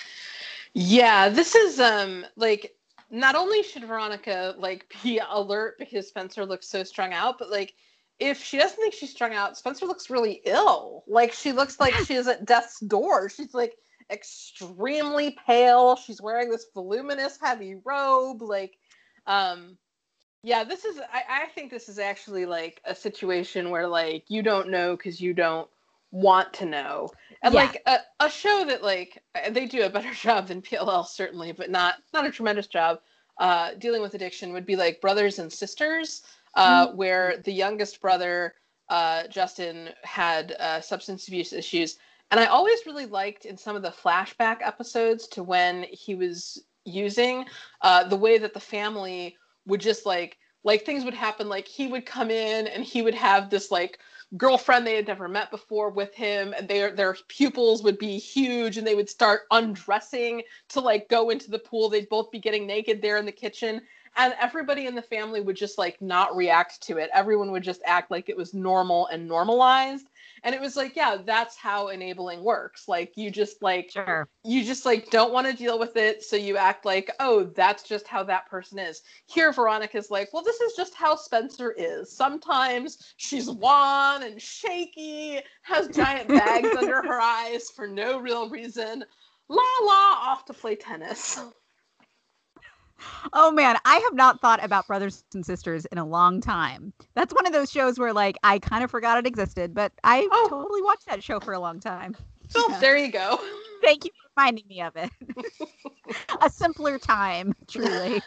Yeah, this is um like, not only should Veronica like be alert because Spencer looks so strung out, but like if she doesn't think she's strung out, Spencer looks really ill. Like she looks like she's at death's door. She's like extremely pale. She's wearing this voluminous heavy robe. Like um yeah, this is, I, I think this is actually like a situation where like you don't know because you don't want to know. And Yeah. like a, a show that like they do a better job than P L L certainly, but not not a tremendous job uh, dealing with addiction would be like Brothers and Sisters, uh, Mm-hmm. where the youngest brother, uh, Justin, had uh, substance abuse issues. And I always really liked in some of the flashback episodes to when he was using uh, the way that the family would just like like things would happen, like he would come in and he would have this like girlfriend they had never met before with him, and their their pupils would be huge and they would start undressing to like go into the pool. They'd both be getting naked there in the kitchen, and everybody in the family would just like not react to it. Everyone would just act like it was normal and normalized. And it was like, yeah, that's how enabling works. Like you just like Sure. you just like don't want to deal with it, so you act like, oh, that's just how that person is. Here Veronica's like, well, this is just how Spencer is. Sometimes she's wan and shaky, has giant bags under her eyes for no real reason. La la, off to play tennis. Oh man, I have not thought about Brothers and Sisters in a long time. That's one of those shows where like I kind of forgot it existed, but I Oh. totally watched that show for a long time. Well, Yeah. there you go. Thank you for reminding me of it. A simpler time, truly.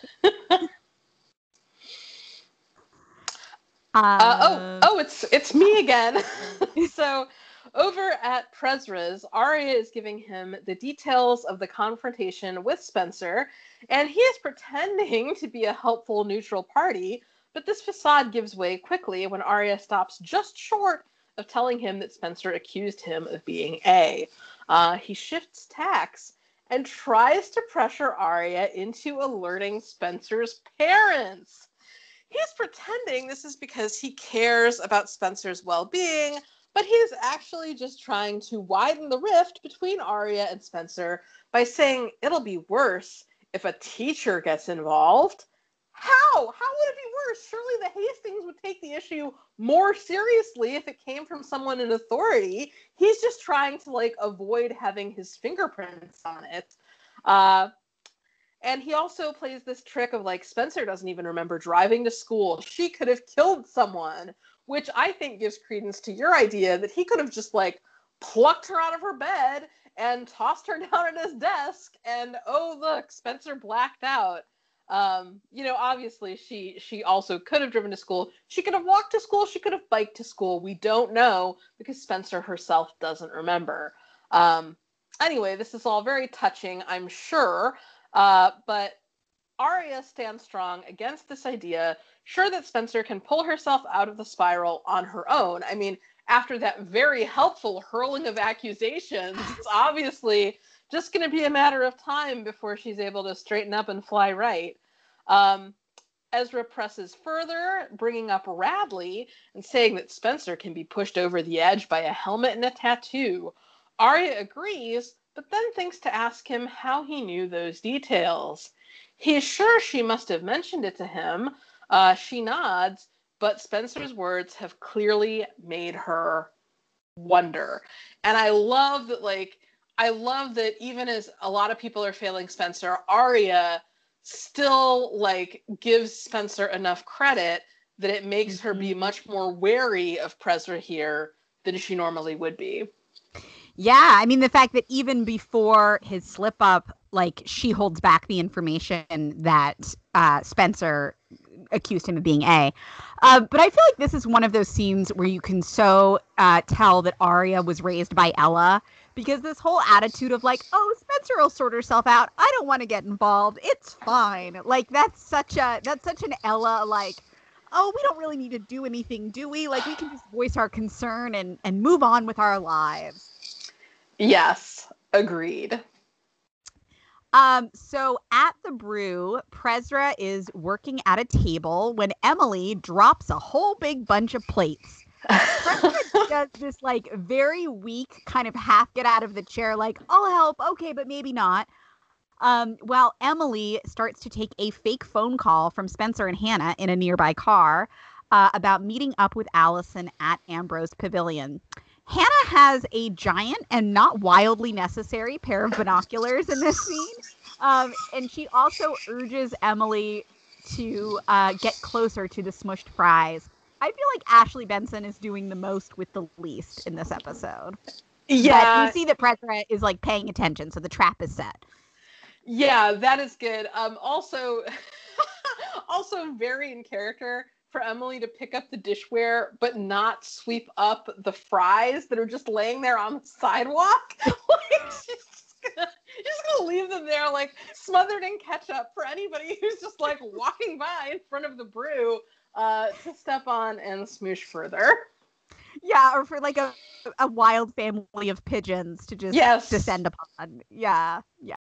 Uh, oh, Um, oh, it's it's me again. So, over at Presriz, Arya is giving him the details of the confrontation with Spencer, and he is pretending to be a helpful neutral party, but this facade gives way quickly when Arya stops just short of telling him that Spencer accused him of being A. Uh, he shifts tacks and tries to pressure Arya into alerting Spencer's parents. He's pretending this is because he cares about Spencer's well-being, but he's actually just trying to widen the rift between Arya and Spencer by saying it'll be worse if a teacher gets involved. How? How would it be worse? Surely the Hastings would take the issue more seriously if it came from someone in authority. He's just trying to like avoid having his fingerprints on it. Uh, And he also plays this trick of like, Spencer doesn't even remember driving to school. She could have killed someone, which I think gives credence to your idea that he could have just like plucked her out of her bed and tossed her down at his desk. And oh, look, Spencer blacked out. Um, you know, obviously she she also could have driven to school. She could have walked to school. She could have biked to school. We don't know because Spencer herself doesn't remember. Um, anyway, this is all very touching, I'm sure. Uh, but Arya stands strong against this idea, sure that Spencer can pull herself out of the spiral on her own. I mean, after that very helpful hurling of accusations, it's obviously just going to be a matter of time before she's able to straighten up and fly right. Um, Ezra presses further, bringing up Radley and saying that Spencer can be pushed over the edge by a helmet and a tattoo. Arya agrees, but then thinks to ask him how he knew those details. He's sure she must have mentioned it to him. Uh, she nods, but Spencer's words have clearly made her wonder. And I love that, like, I love that even as a lot of people are failing Spencer, Arya still, like, gives Spencer enough credit that it makes mm-hmm. her be much more wary of Prezra here than she normally would be. Yeah, I mean, the fact that even before his slip up, like, she holds back the information that uh, Spencer accused him of being A. Uh, but I feel like this is one of those scenes where you can so uh, tell that Arya was raised by Ella, because this whole attitude of like, oh, Spencer will sort herself out. I don't want to get involved. It's fine. Like, that's such a that's such an Ella, like, oh, we don't really need to do anything, do we? Like, we can just voice our concern and, and move on with our lives. Yes, agreed. Um, so at the brew, Prezra is working at a table when Emily drops a whole big bunch of plates. Prezra does this like very weak kind of half get out of the chair, like, I'll help, okay, but maybe not. Um, while Emily starts to take a fake phone call from Spencer and Hannah in a nearby car uh, about meeting up with Allison at Ambrose Pavilion. Hannah has a giant and not wildly necessary pair of binoculars in this scene. Um, and she also urges Emily to uh, get closer to the smushed fries. I feel like Ashley Benson is doing the most with the least in this episode. Yeah. But we see that Prezra is like paying attention, so the trap is set. Yeah, that is good. Um, also, also very in character for Emily to pick up the dishware but not sweep up the fries that are just laying there on the sidewalk. Like, she's just gonna, she's just gonna leave them there, like, smothered in ketchup for anybody who's just, like, walking by in front of the brew uh, to step on and smoosh further. Yeah, or for, like, a, a wild family of pigeons to just yes. descend upon. Yeah, yeah.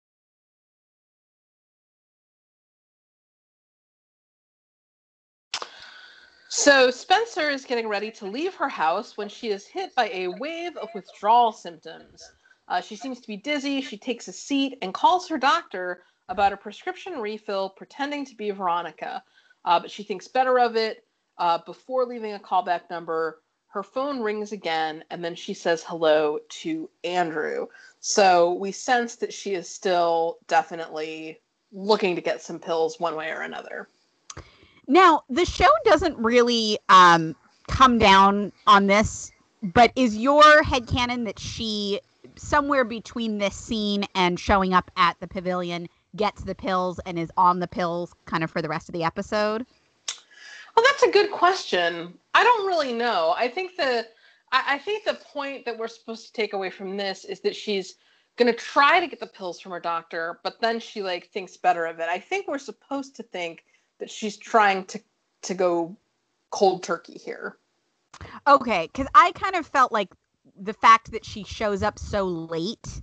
So Spencer is getting ready to leave her house when she is hit by a wave of withdrawal symptoms. Uh, she seems to be dizzy. She takes a seat and calls her doctor about a prescription refill, pretending to be Veronica. Uh, but she thinks better of it. Uh, before leaving a callback number, her phone rings again, and then she says hello to Andrew. So we sense that she is still definitely looking to get some pills one way or another. Now, the show doesn't really um, come down on this, but is your headcanon that she, somewhere between this scene and showing up at the pavilion, gets the pills and is on the pills kind of for the rest of the episode? Well, that's a good question. I don't really know. I think the I, I think the point that we're supposed to take away from this is that she's going to try to get the pills from her doctor, but then she, like, thinks better of it. I think we're supposed to think that she's trying to, to go cold turkey here. Okay, because I kind of felt like the fact that she shows up so late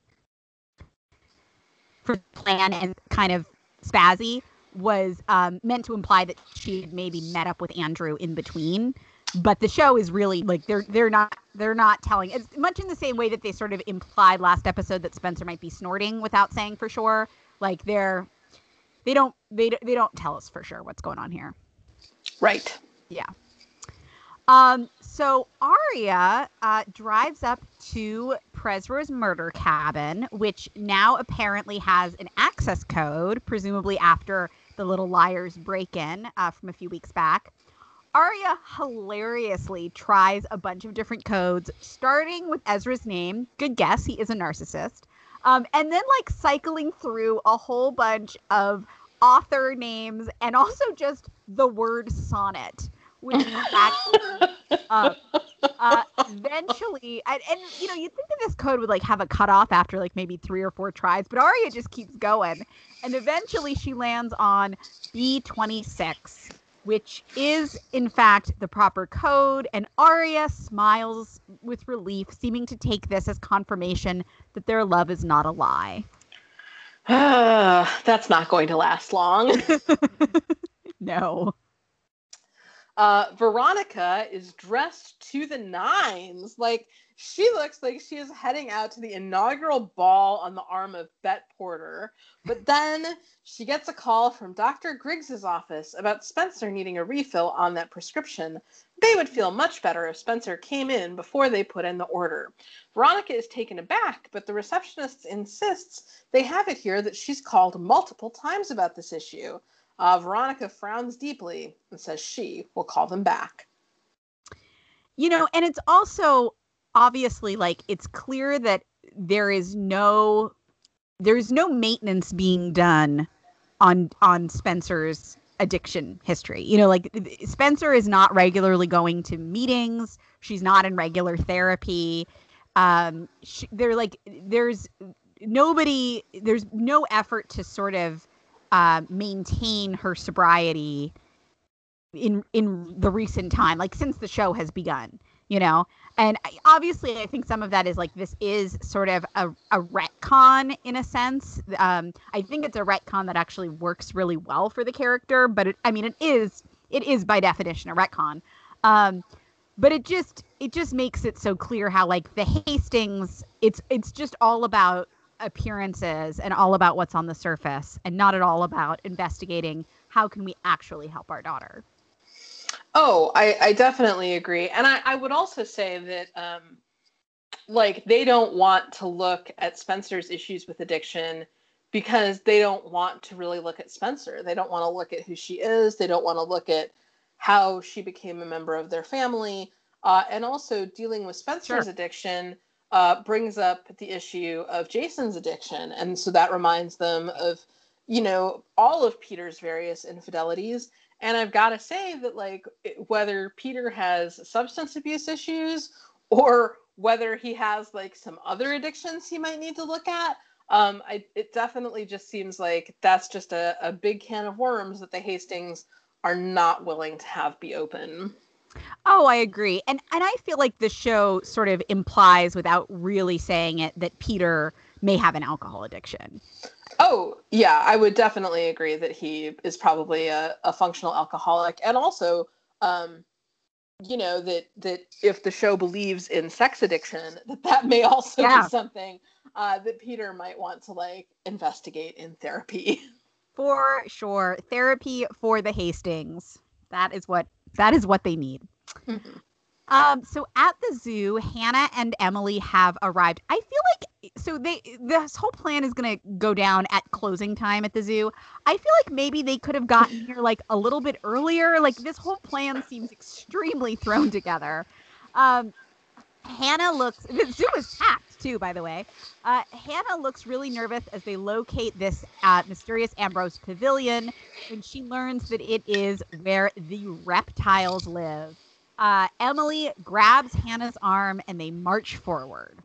for the plan and kind of spazzy was um, meant to imply that she had maybe met up with Andrew in between. But the show is really like they're they're not they're not telling. It's much in the same way that they sort of implied last episode that Spencer might be snorting without saying for sure. Like they're they don't they they don't tell us for sure what's going on here. Right. Yeah. Um. So Arya uh, drives up to Prezra's murder cabin, which now apparently has an access code, presumably after the Little Liars break-in uh, from a few weeks back. Arya hilariously tries a bunch of different codes, starting with Ezra's name. Good guess, he is a narcissist. Um, and then, like, cycling through a whole bunch of author names and also just the word sonnet, which cracks me up. Uh, eventually, and, and you know, you'd think that this code would like have a cutoff after like maybe three or four tries, but Arya just keeps going, and eventually she lands on B twenty-six, which is in fact the proper code, and Arya smiles with relief, seeming to take this as confirmation that their love is not a lie. That's not going to last long. No. Uh, Veronica is dressed to the nines. Like, she looks like she is heading out to the inaugural ball on the arm of Bet Porter. But then she gets a call from Doctor Griggs's office about Spencer needing a refill on that prescription. They would feel much better if Spencer came in before they put in the order. Veronica is taken aback, but the receptionist insists they have it here that she's called multiple times about this issue. Uh, Veronica frowns deeply and says she will call them back. You know, and it's also obviously like it's clear that there is no there's no maintenance being done on on Spencer's addiction history. You know, like Spencer is not regularly going to meetings. She's not in regular therapy. Um, she, they're like there's nobody. There's no effort to sort of Uh, maintain her sobriety in in the recent time, like since the show has begun, you know. And I, obviously, I think some of that is like this is sort of a, a retcon in a sense. Um, I think it's a retcon that actually works really well for the character, but it, I mean, it is it is by definition a retcon. Um, but it just it just makes it so clear how like the Hastings, it's it's just all about appearances and all about what's on the surface and not at all about investigating how can we actually help our daughter. Oh, I, I definitely agree. And I, I would also say that um, like they don't want to look at Spencer's issues with addiction because they don't want to really look at Spencer. They don't want to look at who she is. They don't want to look at how she became a member of their family. Uh, and also dealing with Spencer's Sure. addiction Uh, brings up the issue of Jason's addiction. And so that reminds them of, you know, all of Peter's various infidelities. And I've got to say that, like, whether Peter has substance abuse issues or whether he has, like, some other addictions he might need to look at, um, I, it definitely just seems like that's just a, a big can of worms that the Hastings are not willing to have be open. Oh, I agree. And and I feel like the show sort of implies without really saying it that Peter may have an alcohol addiction. Oh, yeah, I would definitely agree that he is probably a, a functional alcoholic. And also, um, you know, that, that if the show believes in sex addiction, that that may also Yeah. be something uh, that Peter might want to, like, investigate in therapy. For sure. Therapy for the Hastings. That is what that is what they need. Mm-hmm. Um, so at the zoo, Hannah and Emily have arrived. I feel like so they this whole plan is gonna go down at closing time at the zoo. I feel like maybe they could have gotten here like a little bit earlier. Like this whole plan seems extremely thrown together. Um, Hannah looks the zoo is packed too, by the way. Uh, Hannah looks really nervous as they locate this uh, mysterious Ambrose Pavilion, and she learns that it is where the reptiles live. Uh, Emily grabs Hannah's arm and they march forward.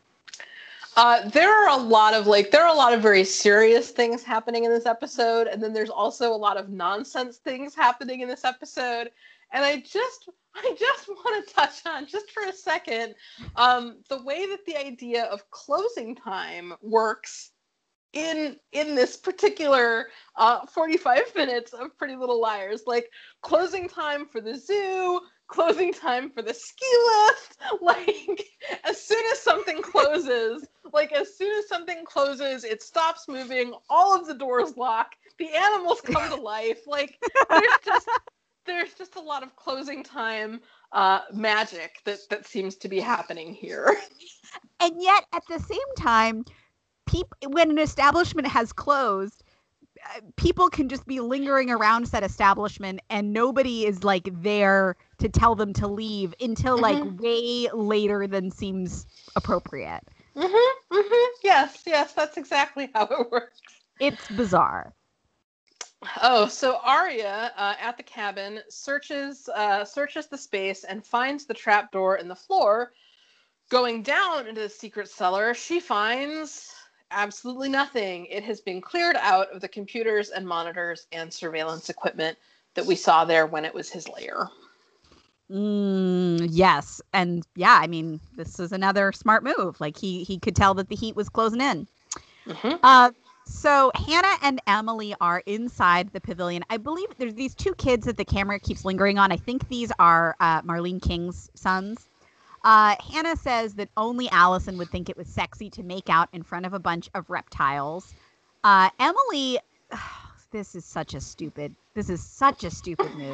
Uh, there are a lot of like there are a lot of very serious things happening in this episode, and then there's also a lot of nonsense things happening in this episode. And I just I just want to touch on just for a second um, the way that the idea of closing time works in in this particular uh, forty-five minutes of Pretty Little Liars. Like closing time for the zoo, closing time for the ski lift. Like as soon as something closes, like as soon as something closes, it stops moving. All of the doors lock. The animals come to life. Like there's just there's just a lot of closing time uh, magic that that seems to be happening here. And yet, at the same time, people when an establishment has closed, uh, people can just be lingering around said establishment, and nobody is like there to tell them to leave until like Mm-hmm. way later than seems appropriate. Mm-hmm, mm-hmm. Yes, yes, that's exactly how it works. It's bizarre. Oh, so Arya uh, at the cabin searches uh, searches the space and finds the trapdoor in the floor. Going down into the secret cellar, she finds absolutely nothing. It has been cleared out of the computers and monitors and surveillance equipment that we saw there when it was his lair. Mm, yes, and yeah, I mean, this is another smart move. Like he he could tell that the heat was closing in. Mm-hmm. Uh, so Hannah and Emily are inside the pavilion. I believe there's these two kids that the camera keeps lingering on. I think these are uh, Marlene King's sons. Uh, Hannah says that only Allison would think it was sexy to make out in front of a bunch of reptiles. Uh, Emily, oh, this is such a stupid, this is such a stupid move.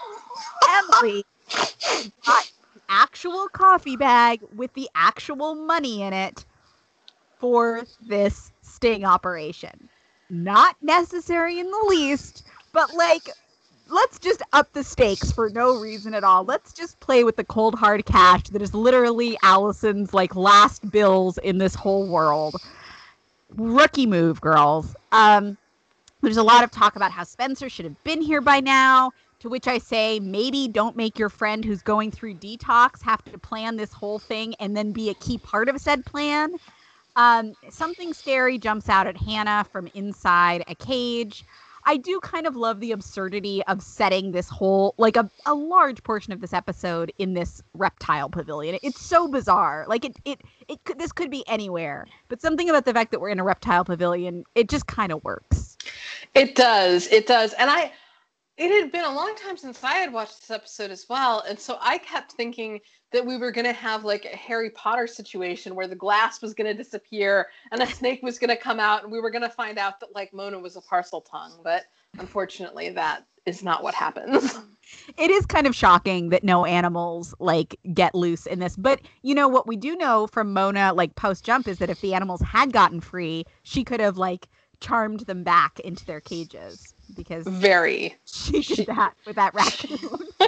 Emily got an actual coffee bag with the actual money in it for this sting operation. Not necessary in the least, but like, let's just up the stakes for no reason at all. Let's just play with the cold hard cash that is literally Allison's like last bills in this whole world. Rookie move, girls. Um, there's a lot of talk about how Spencer should have been here by now, to which I say maybe don't make your friend who's going through detox have to plan this whole thing and then be a key part of said plan. Um, something scary jumps out at Hannah from inside a cage. I do kind of love the absurdity of setting this whole, like a, a large portion of this episode in this reptile pavilion. It's so bizarre. Like it, it, it could, this could be anywhere, but something about the fact that we're in a reptile pavilion, it just kind of works. It does. It does. And I, it had been a long time since I had watched this episode as well. And so I kept thinking that we were going to have like a Harry Potter situation where the glass was going to disappear and a snake was going to come out and we were going to find out that like Mona was a parcel tongue. But unfortunately, that is not what happens. It is kind of shocking that no animals like get loose in this. But you know what we do know from Mona like post jump is that if the animals had gotten free, she could have like charmed them back into their cages because very she did she... that with that raccoon.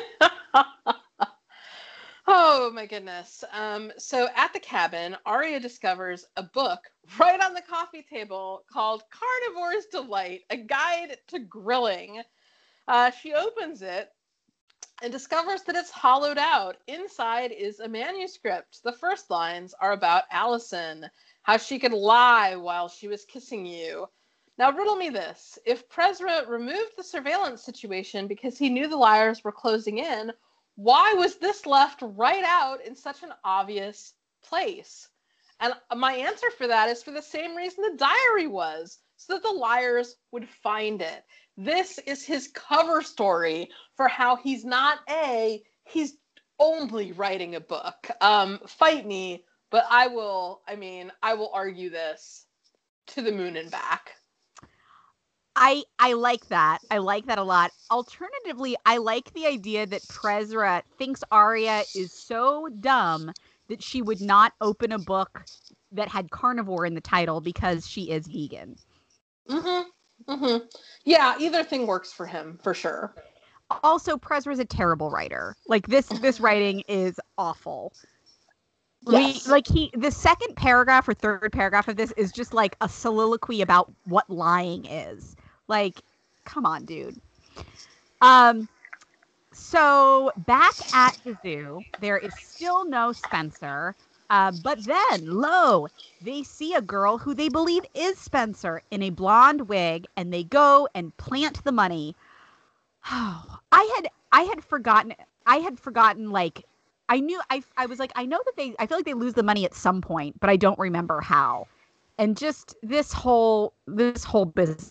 Oh my goodness. Um, so at the cabin, Arya discovers a book right on the coffee table called Carnivore's Delight, a guide to grilling. Uh, she opens it and discovers that it's hollowed out. Inside is a manuscript. The first lines are about Allison, how she could lie while she was kissing you. Now riddle me this. If Prezra removed the surveillance situation because he knew the liars were closing in, why was this left right out in such an obvious place? And my answer for that is for the same reason the diary was, so that the liars would find it. This is his cover story for how he's not A, he's only writing a book. Um, fight me, but I will, I mean, I will argue this to the moon and back. I, I like that. I like that a lot. Alternatively, I like the idea that Prezra thinks Arya is so dumb that she would not open a book that had carnivore in the title because she is vegan. Mm-hmm. Mm-hmm. Yeah, either thing works for him, for sure. Also, Prezra's a terrible writer. Like, this this writing is awful. Yes. We, like he, the second paragraph or third paragraph of this is just like a soliloquy about what lying is. Like, come on, dude. Um, so back at the zoo, there is still no Spencer. Uh, but then, lo, they see a girl who they believe is Spencer in a blonde wig, and they go and plant the money. Oh, I had, I had forgotten, I had forgotten, like, I knew, I, I was like, I know that they, I feel like they lose the money at some point, but I don't remember how. And just this whole, this whole business.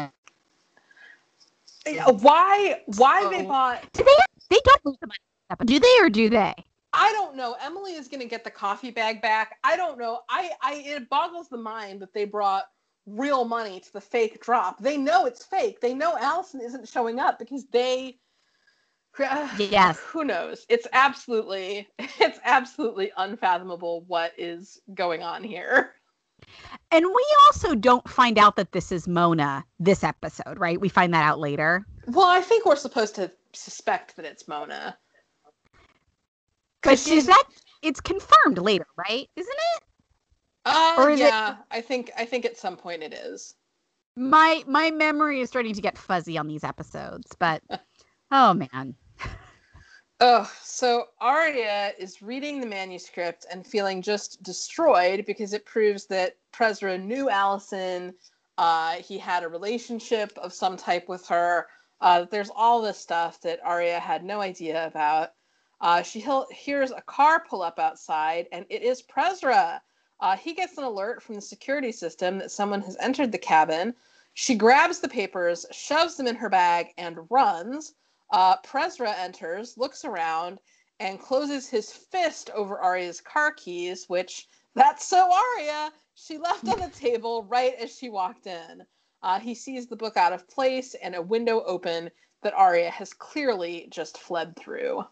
Why, why oh. they bought... Do they, they don't lose the money, do they, or do they? I don't know. Emily is going to get the coffee bag back. I don't know. I, I, it boggles the mind that they brought real money to the fake drop. They know it's fake. They know Allison isn't showing up because they... Yes. Who knows? It's absolutely, it's absolutely unfathomable what is going on here. And we also don't find out that this is Mona this episode, right? We find that out later. Well, I think we're supposed to suspect that it's Mona. But she's that it's confirmed later, right? Isn't it? Uh, or is yeah, it... I think I think at some point it is. My my memory is starting to get fuzzy on these episodes, but oh man. Oh, so Arya is reading the manuscript and feeling just destroyed because it proves that Prezra knew Allison. Uh, he had a relationship of some type with her. Uh, there's all this stuff that Arya had no idea about. Uh, she he- hears a car pull up outside, and it is Prezra. Uh, he gets an alert from the security system that someone has entered the cabin. She grabs the papers, shoves them in her bag, and runs. Uh, Prezra enters, looks around, and closes his fist over Arya's car keys, which, that's so Arya, she left on the table right as she walked in. Uh, he sees the book out of place and a window open that Arya has clearly just fled through.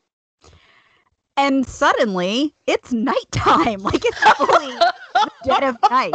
And suddenly, it's nighttime. Like, it's fully the dead of night.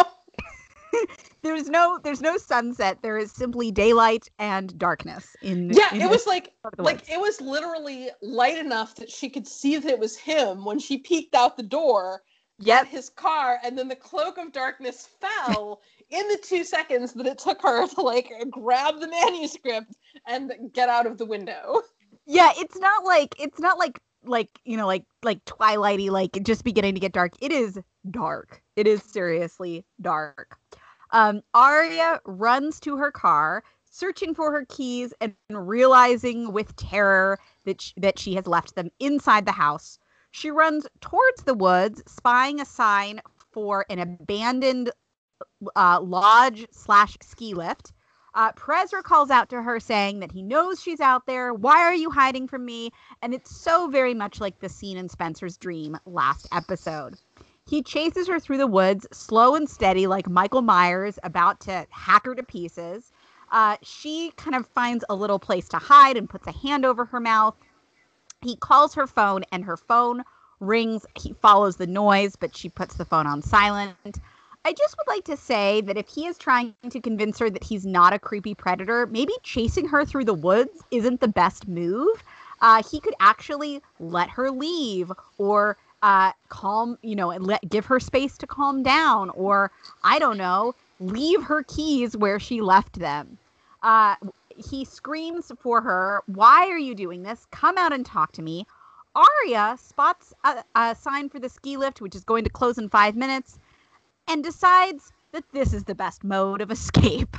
There's no there's no sunset. There is simply daylight and darkness in Yeah, in it was like like woods. it was literally light enough that she could see that it was him when she peeked out the door Yep. at his car, and then the cloak of darkness fell in the two seconds that it took her to like grab the manuscript and get out of the window. Yeah, it's not like it's not like like you know like like twilighty, like just beginning to get dark. It is dark. It is seriously dark. Um, Arya runs to her car, searching for her keys and realizing with terror that sh- that she has left them inside the house. She runs towards the woods, spying a sign for an abandoned uh, lodge slash ski lift. Uh, Prezra calls out to her saying that he knows she's out there. Why are you hiding from me? And it's so very much like the scene in Spencer's dream last episode. He chases her through the woods, slow and steady, like Michael Myers, about to hack her to pieces. Uh, she kind of finds a little place to hide and puts a hand over her mouth. He calls her phone, and her phone rings. He follows the noise, but she puts the phone on silent. I just would like to say that if he is trying to convince her that he's not a creepy predator, maybe chasing her through the woods isn't the best move. Uh, he could actually let her leave, or uh, calm, you know, and let give her space to calm down, or I don't know, leave her keys where she left them. Uh, he screams for her, "Why are you doing this? Come out and talk to me." Arya spots a, a sign for the ski lift, which is going to close in five minutes, and decides that this is the best mode of escape.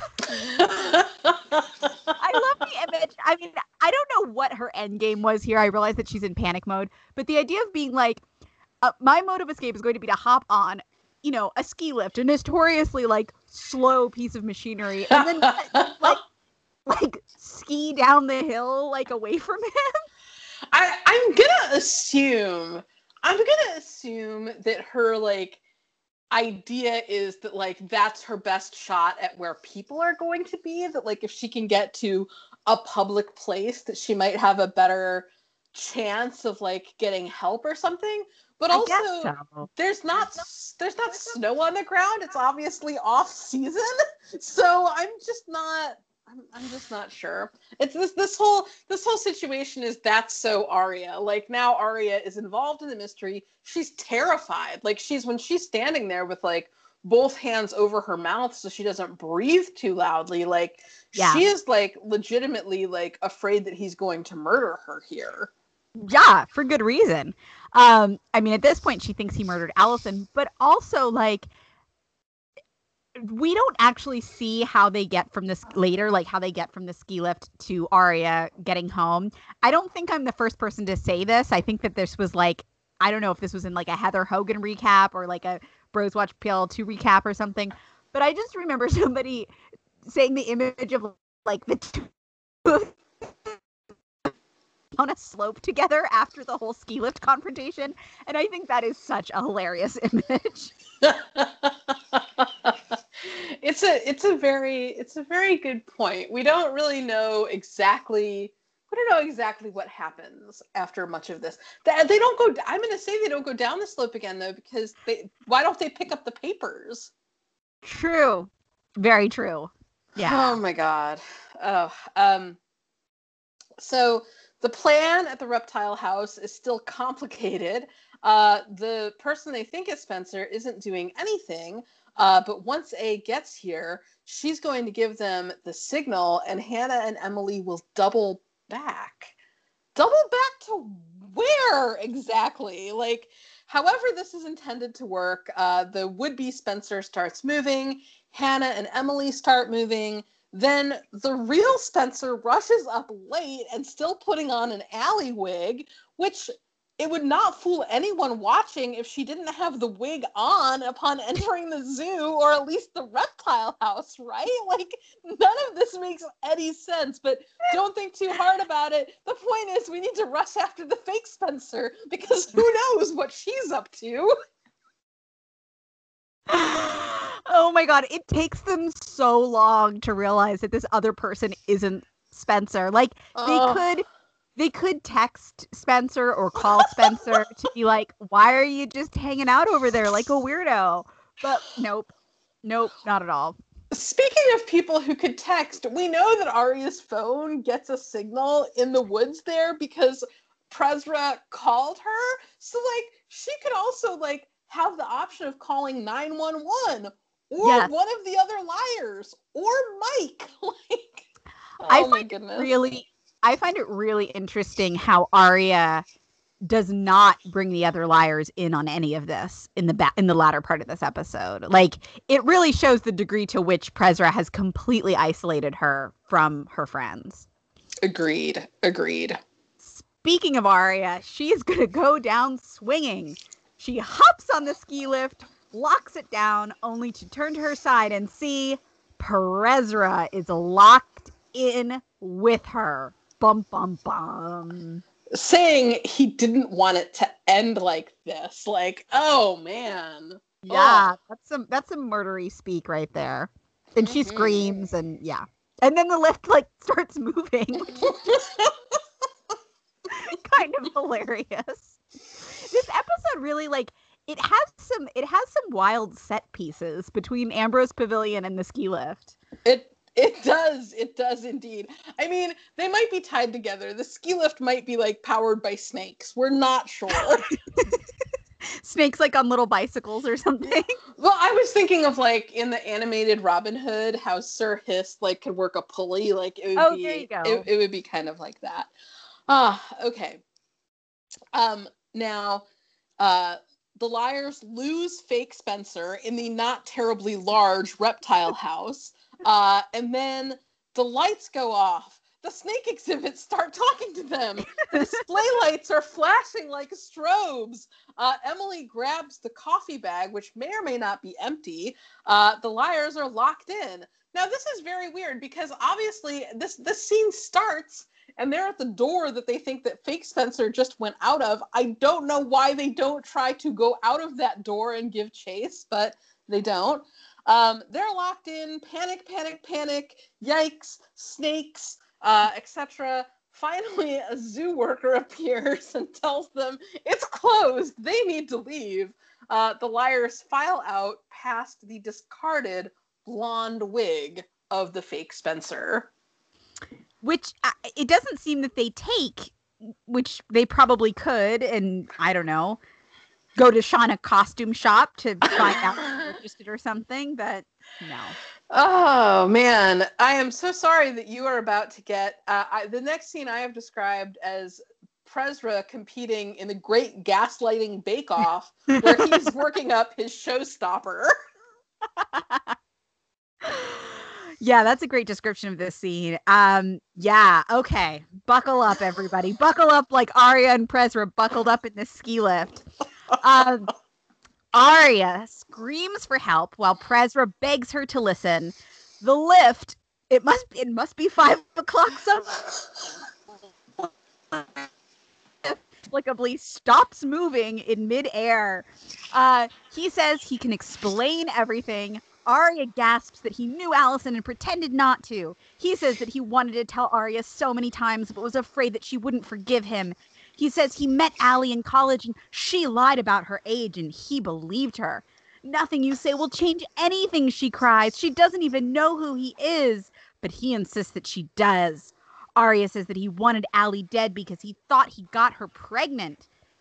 I love the image. I mean, I don't know what her end game was here. I realize that she's in panic mode, but the idea of being like, uh, my mode of escape is going to be to hop on, you know, a ski lift, a notoriously like slow piece of machinery, and then like like ski down the hill like away from him. I, I'm gonna assume I'm gonna assume that her like idea is that like that's her best shot at where people are going to be, that like if she can get to a public place that she might have a better chance of like getting help or something. But I also guess so. there's not there's not snow on the ground. It's obviously off season. So I'm just not I'm, I'm just not sure. It's this this whole this whole situation is that's so Arya. Like now Arya is involved in the mystery. She's terrified. Like she's when she's standing there with like both hands over her mouth so she doesn't breathe too loudly. Like Yeah. she is like legitimately like afraid that he's going to murder her here. Yeah, for good reason. Um, I mean, at this point, she thinks he murdered Allison, but also like we don't actually see how they get from this later, like how they get from the ski lift to Arya getting home. I don't think I'm the first person to say this. I think that this was like, I don't know if this was in like a Heather Hogan recap or like a Bros Watch P L two recap or something, but I just remember somebody saying the image of like the two on a slope together after the whole ski lift confrontation, and I think that is such a hilarious image. It's a it's a very it's a very good point. We don't really know exactly we don't know exactly what happens after much of this. They, they don't go I'm going to say they don't go down the slope again though, because they why don't they pick up the papers? True. Very true. Yeah. Oh my god. Oh, um so the plan at the reptile house is still complicated. Uh, the person they think is Spencer isn't doing anything, uh, but once A gets here, she's going to give them the signal, and Hannah and Emily will double back. Double back to where exactly? Like, however this is intended to work, uh, the would-be Spencer starts moving, Hannah and Emily start moving, then the real Spencer rushes up late and still putting on an alley wig, which it would not fool anyone watching if she didn't have the wig on upon entering the zoo, or at least the reptile house, right? Like, none of this makes any sense, but don't think too hard about it. The point is, we need to rush after the fake Spencer, because who knows what she's up to. Oh my god, it takes them so long to realize that this other person isn't Spencer. Like, they Ugh. could they could text Spencer or call Spencer to be like, why are you just hanging out over there like a weirdo? But nope. Nope, not at all. Speaking of people who could text, we know that Arya's phone gets a signal in the woods there because Presra called her. So, like, she could also, like, have the option of calling nine one one or Yes. one of the other liars or Mike. Like, oh I my find goodness. it really I find it really interesting how Arya does not bring the other liars in on any of this in the ba- in the latter part of this episode. Like, it really shows the degree to which Presra has completely isolated her from her friends. Agreed. Agreed. Speaking of Arya, she's going to go down swinging. She hops on the ski lift, locks it down, only to turn to her side and see Presra is locked in with her. Bum, bum, bum. Saying he didn't want it to end like this. Like, oh, man. Yeah, Oh. that's some that's some murdery speak right there. And she Mhm. screams, and yeah. And then the lift, like, starts moving, which is kind of hilarious. This episode really, like, it has some it has some wild set pieces between Ambrose Pavilion and the ski lift. It it does. It does indeed. I mean, they might be tied together. The ski lift might be, like, powered by snakes. We're not sure. Snakes, like, on little bicycles or something. Well, I was thinking of, like, in the animated Robin Hood, how Sir Hist, like, could work a pulley. Like, it would Oh, be there you go. It, it would be kind of like that. Ah, okay. Um, now, uh, the liars lose fake Spencer in the not terribly large reptile house. Uh, and then the lights go off. The snake exhibits start talking to them. The display lights are flashing like strobes. Uh, Emily grabs the coffee bag, which may or may not be empty. Uh, the liars are locked in. Now, this is very weird because obviously this, this scene starts and they're at the door that they think that fake Spencer just went out of. I don't know why they don't try to go out of that door and give chase, but they don't. Um, they're locked in. Panic, panic, panic. Yikes, snakes, uh, et cetera. Finally, a zoo worker appears and tells them it's closed. They need to leave. Uh, the liars file out past the discarded blonde wig of the fake Spencer. Which uh, it doesn't seem that they take, which they probably could, and I don't know, go to Shauna costume shop to find out if they purchased it or something, but no. Oh, man. I am so sorry that you are about to get... Uh, I, the next scene I have described as Presra competing in the Great Gaslighting Bake-Off, where he's working up his showstopper. Yeah, that's a great description of this scene. Um, yeah, okay. Buckle up, everybody. Buckle up like Arya and Presra buckled up in this ski lift. Um, Arya screams for help while Presra begs her to listen. The lift, it must it must be five o'clock somewhere. Inexplicably stops moving in midair. Uh, he says he can explain everything. Arya gasps that he knew Allison and pretended not to. He says that he wanted to tell Arya so many times but was afraid that she wouldn't forgive him. He says he met Allie in college and she lied about her age and he believed her. Nothing you say will change anything, she cries. She doesn't even know who he is. But he insists that she does. Arya says that he wanted Allie dead because he thought he got her pregnant.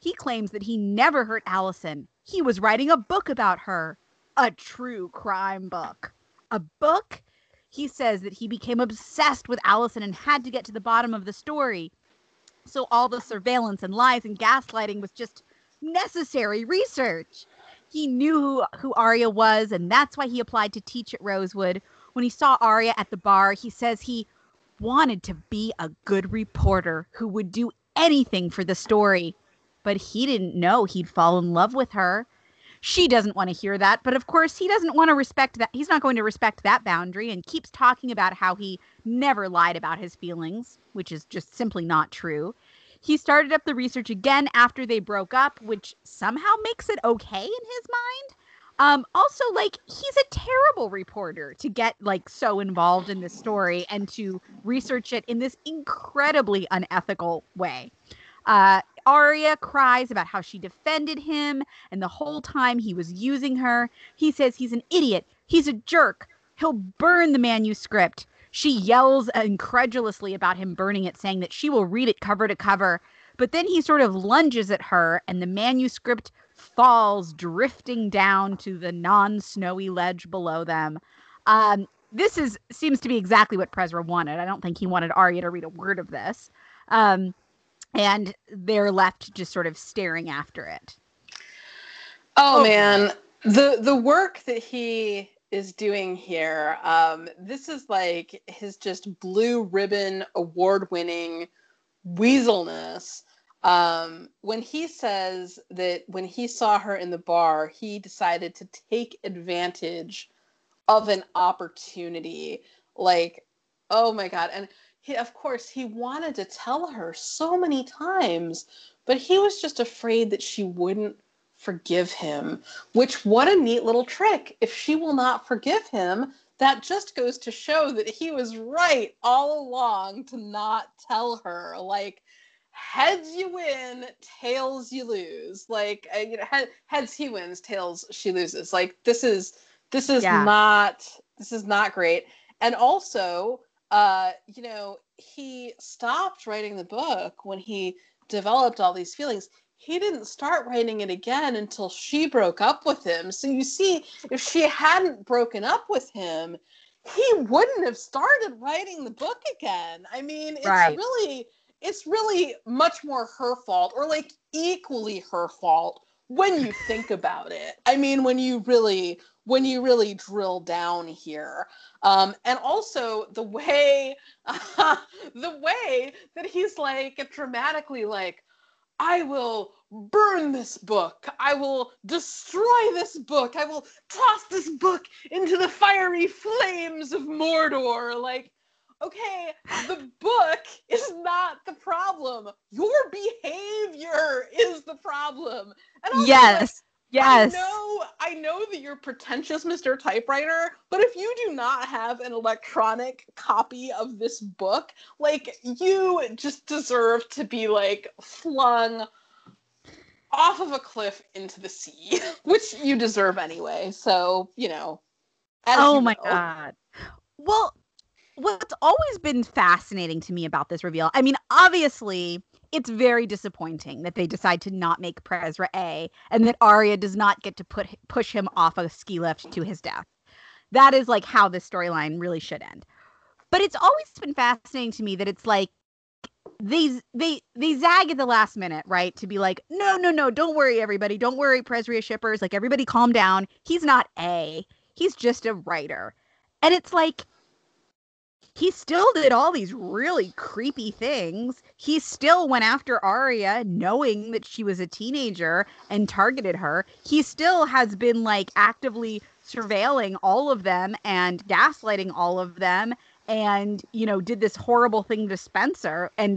He claims that he never hurt Allison. He was writing a book about her. A true crime book. A book? He says that he became obsessed with Allison and had to get to the bottom of the story. So all the surveillance and lies and gaslighting was just necessary research. He knew who, who Aria was, and that's why he applied to teach at Rosewood. When he saw Aria at the bar, he says he wanted to be a good reporter who would do anything for the story. But he didn't know he'd fall in love with her. She doesn't want to hear that, but of course he doesn't want to respect that. He's not going to respect that boundary and keeps talking about how he never lied about his feelings, which is just simply not true. He started up the research again after they broke up, which somehow makes it okay in his mind. Um, also, like, he's a terrible reporter to get, like, so involved in this story and to research it in this incredibly unethical way. Uh, Aria cries about how she defended him and the whole time he was using her. He says he's an idiot. He's a jerk. He'll burn the manuscript. She yells incredulously about him burning it, saying that she will read it cover to cover. But then he sort of lunges at her and the manuscript falls drifting down to the non-snowy ledge below them. Um, this is seems to be exactly what Prezra wanted. I don't think he wanted Aria to read a word of this. Um, and they're left just sort of staring after it. Oh, oh man, the the work that he is doing here, um, this is like his just blue ribbon award-winning weaselness. Um, when he says that when he saw her in the bar, he decided to take advantage of an opportunity. Like, oh my God. And he, of course, he wanted to tell her so many times, but he was just afraid that she wouldn't forgive him, which, what a neat little trick. If she will not forgive him, that just goes to show that he was right all along to not tell her. Like, heads you win, tails you lose. Like, uh, you know, head, heads he wins, tails she loses. Like, this is this is yeah. not this is not great. And also, uh, you know, he stopped writing the book when he developed all these feelings. He didn't start writing it again until she broke up with him. So you see, if she hadn't broken up with him, he wouldn't have started writing the book again. I mean, it's right. really, it's really much more her fault, or like equally her fault when you think about it. I mean, when you really, when you really drill down here. Um, and also the way, uh, the way that he's like dramatically like, I will burn this book. I will destroy this book. I will toss this book into the fiery flames of Mordor. Like, okay, the book is not the problem. Your behavior is the problem. And also, yes. Like, Yes. I know, I know that you're pretentious, Mister Typewriter, but if you do not have an electronic copy of this book, like, you just deserve to be, like, flung off of a cliff into the sea, which you deserve anyway. So, you know. As oh you my know. God. Well, what's always been fascinating to me about this reveal, I mean, obviously, it's very disappointing that they decide to not make Prezra A, and that Arya does not get to put push him off a ski lift to his death. That is like how this storyline really should end. But it's always been fascinating to me that it's like they they they zag at the last minute, right? To be like, no, no, no, don't worry, everybody, don't worry, Prezra shippers, like, everybody calm down. He's not A, he's just a writer. And it's like, he still did all these really creepy things. He still went after Arya knowing that she was a teenager and targeted her. He still has been like actively surveilling all of them and gaslighting all of them, and, you know, did this horrible thing to Spencer and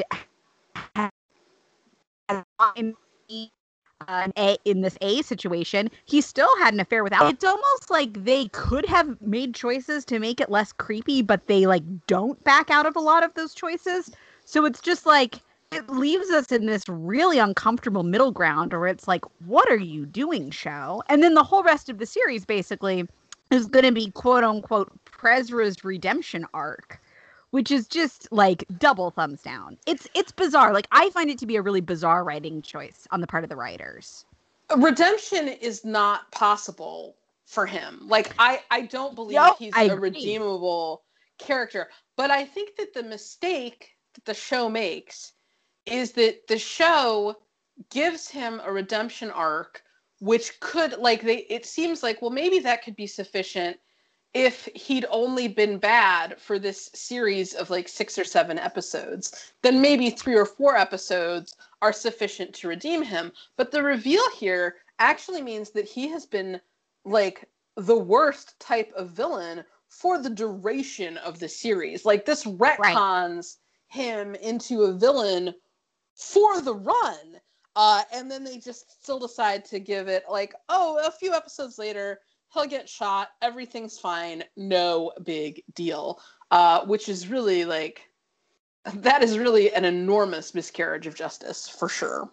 Uh, a, in this A situation, he still had an affair with Al. It's almost like they could have made choices to make it less creepy, but they like don't back out of a lot of those choices. So it's just like, it leaves us in this really uncomfortable middle ground where it's like, what are you doing, show? And then the whole rest of the series basically is going to be quote unquote Prezra's redemption arc, which is just like double thumbs down. It's it's bizarre. Like, I find it to be a really bizarre writing choice on the part of the writers. Redemption is not possible for him. Like, I, I don't believe Yo, he's I a agree. redeemable character. But I think that the mistake that the show makes is that the show gives him a redemption arc, which could, like, they it seems like, well, maybe that could be sufficient if he'd only been bad for this series of like six or seven episodes. Then maybe three or four episodes are sufficient to redeem him. But the reveal here actually means that he has been like the worst type of villain for the duration of the series. Like, this retcons right. him into a villain for the run. Uh, and then they just still decide to give it like, oh, a few episodes later, he'll get shot. Everything's fine. No big deal. Uh, which is really like, that is really an enormous miscarriage of justice for sure.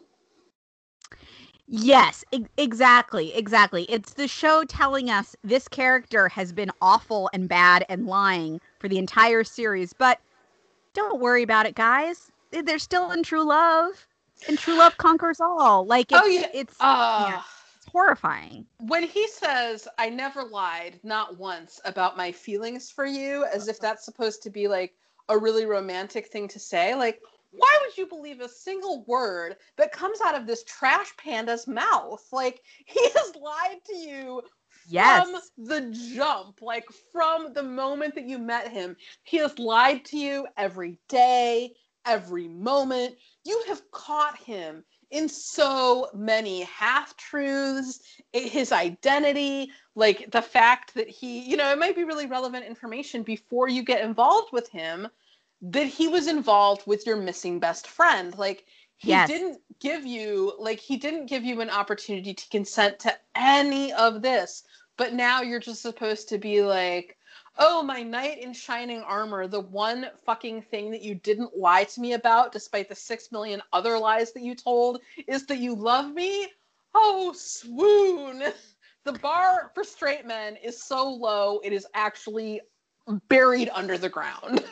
Yes, e- exactly. Exactly. It's the show telling us this character has been awful and bad and lying for the entire series, but don't worry about it, guys. They're still in true love, and true love conquers all. Like, it's, oh, yeah. it's, uh, yeah, it's horrifying. When he says, I never lied, not once, about my feelings for you, as if that's supposed to be like a really romantic thing to say, like, why would you believe a single word that comes out of this trash panda's mouth? Like, he has lied to you yes. from the jump, like from the moment that you met him. He has lied to you every day, every moment. You have caught him in so many half-truths, his identity, like the fact that he, you know, it might be really relevant information before you get involved with him, that he was involved with your missing best friend. Like, he yes. didn't give you, like, he didn't give you an opportunity to consent to any of this. But now you're just supposed to be like, oh, my knight in shining armor, the one fucking thing that you didn't lie to me about, despite the six million other lies that you told, is that you love me? Oh, swoon. The bar for straight men is so low, it is actually buried under the ground.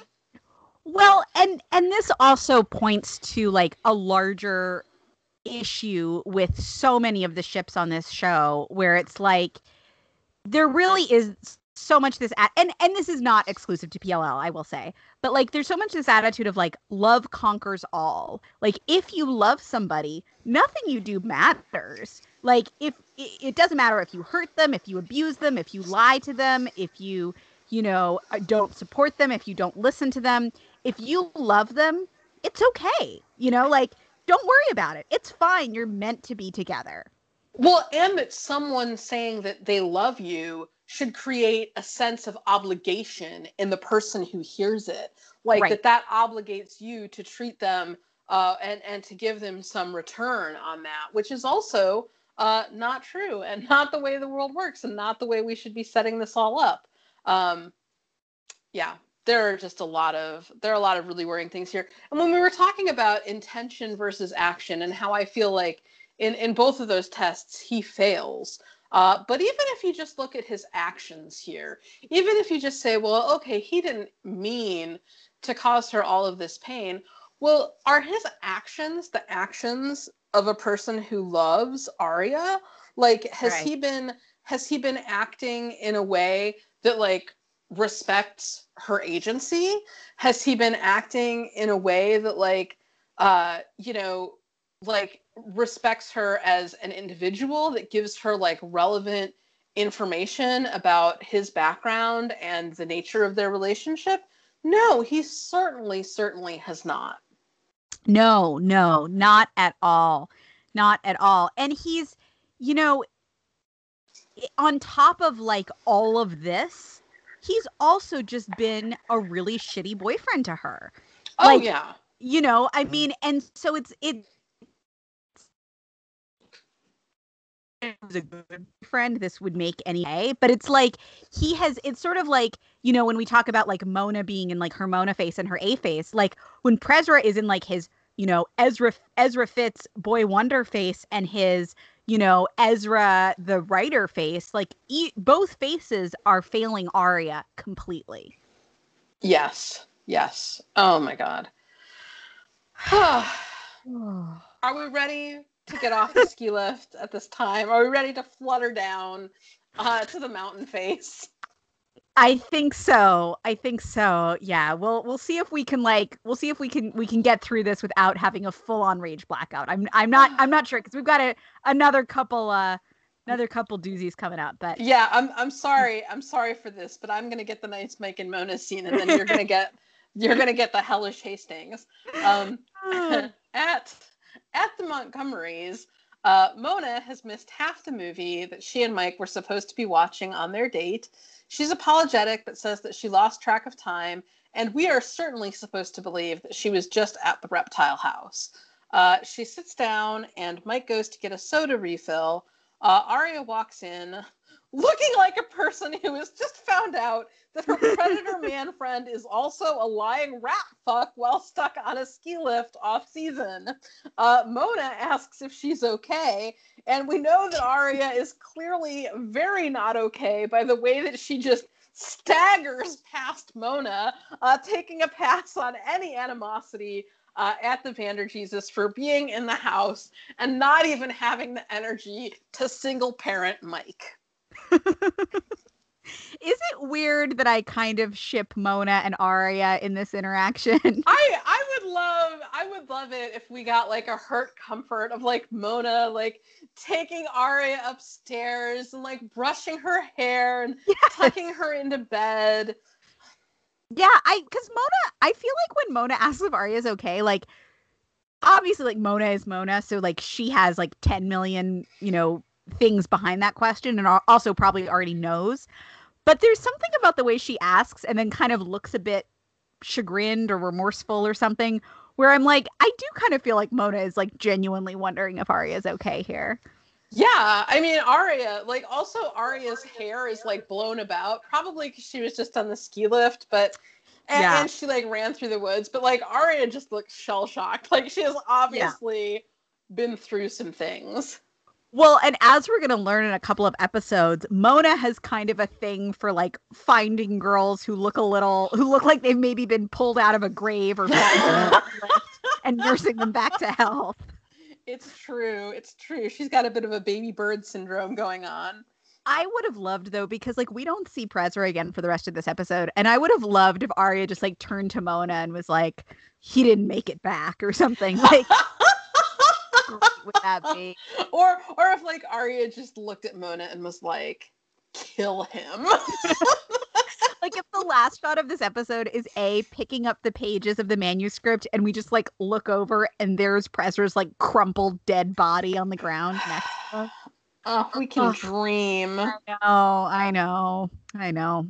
Well, and and this also points to like a larger issue with so many of the ships on this show, where it's like there really is so much this at- and and this is not exclusive to P L L, I will say, but like there's so much this attitude of like love conquers all. Like, if you love somebody, nothing you do matters. Like, if it, it doesn't matter if you hurt them, if you abuse them, if you lie to them, if you you know don't support them, if you don't listen to them. If you love them, it's okay. You know, like, don't worry about it. It's fine. You're meant to be together. Well, and that someone saying that they love you should create a sense of obligation in the person who hears it. Like, right. that that obligates you to treat them uh, and, and to give them some return on that, which is also uh, not true and not the way the world works and not the way we should be setting this all up. Um, yeah. There are just a lot of, there are a lot of really worrying things here. And when we were talking about intention versus action and how I feel like in, in both of those tests, he fails. Uh, but even if you just look at his actions here, even if you just say, well, okay, he didn't mean to cause her all of this pain. Well, are his actions the actions of a person who loves Arya? Like, has right. he been, has he been acting in a way that, like, respects her agency? Has he been acting in a way that, like, uh, you know, like, respects her as an individual, that gives her, like, relevant information about his background and the nature of their relationship? No, he certainly, certainly has not. No, no, not at all. Not at all. And he's, you know, on top of, like, all of this, he's also just been a really shitty boyfriend to her. Oh, like, yeah. You know, I mean, and so it's, it, was a good friend, this would make any day, but it's like he has, it's sort of like, you know, when we talk about like Mona being in like her Mona face and her A face, like when Prezra is in like his, you know, Ezra Ezra Fitz boy wonder face and his, you know, Ezra the writer face, like e- both faces are failing Arya completely. Yes. Yes. Oh my God. Are we ready to get off the ski lift at this time? Are we ready to flutter down uh, to the mountain face? I think so. I think so. Yeah. We'll we'll see if we can like we'll see if we can we can get through this without having a full on rage blackout. I'm I'm not I'm not sure because we've got a another couple uh another couple doozies coming up. But yeah, I'm I'm sorry. I'm sorry for this, but I'm gonna get the nice Mike and Mona scene, and then you're gonna get you're gonna get the hellish Hastings. Um, at at the Montgomerys, uh, Mona has missed half the movie that she and Mike were supposed to be watching on their date. She's apologetic, but says that she lost track of time, and we are certainly supposed to believe that she was just at the reptile house. Uh, she sits down, and Mike goes to get a soda refill. Uh, Aria walks in, looking like a person who has just found out that her predator man friend is also a lying rat fuck while stuck on a ski lift off season. Uh, Mona asks if she's okay, and we know that Aria is clearly very not okay by the way that she just staggers past Mona, uh, taking a pass on any animosity uh, at the Vanderjesus for being in the house and not even having the energy to single parent Mike. Is it weird that I kind of ship Mona and Aria in this interaction? I I would love I would love it if we got like a hurt comfort of like Mona like taking Aria upstairs and like brushing her hair and yes. tucking her into bed. Yeah, I because Mona, I feel like when Mona asks if Aria's okay, like obviously like Mona is Mona, so like she has like ten million, you know, things behind that question and also probably already knows. But there's something about the way she asks and then kind of looks a bit chagrined or remorseful or something where I'm like, I do kind of feel like Mona is like genuinely wondering if Aria is okay here. Yeah, I mean, Aria, like also Aria's hair is like blown about, probably because she was just on the ski lift, but and, yeah. and she like ran through the woods, but like Aria just looks shell-shocked. Like she has obviously yeah. been through some things. Well, and as we're going to learn in a couple of episodes, Mona has kind of a thing for like finding girls who look a little, who look like they've maybe been pulled out of a grave or and nursing them back to health. It's true. It's true. She's got a bit of a baby bird syndrome going on. I would have loved, though, because like we don't see Prezra again for the rest of this episode. And I would have loved if Aria just like turned to Mona and was like, he didn't make it back or something. Like, would that be? Or or if like Aria just looked at Mona and was like, kill him. Like if the last shot of this episode is A, picking up the pages of the manuscript and we just like look over and there's Prezra's like crumpled dead body on the ground next to us. Oh, we can oh, dream. I know, I know, I know.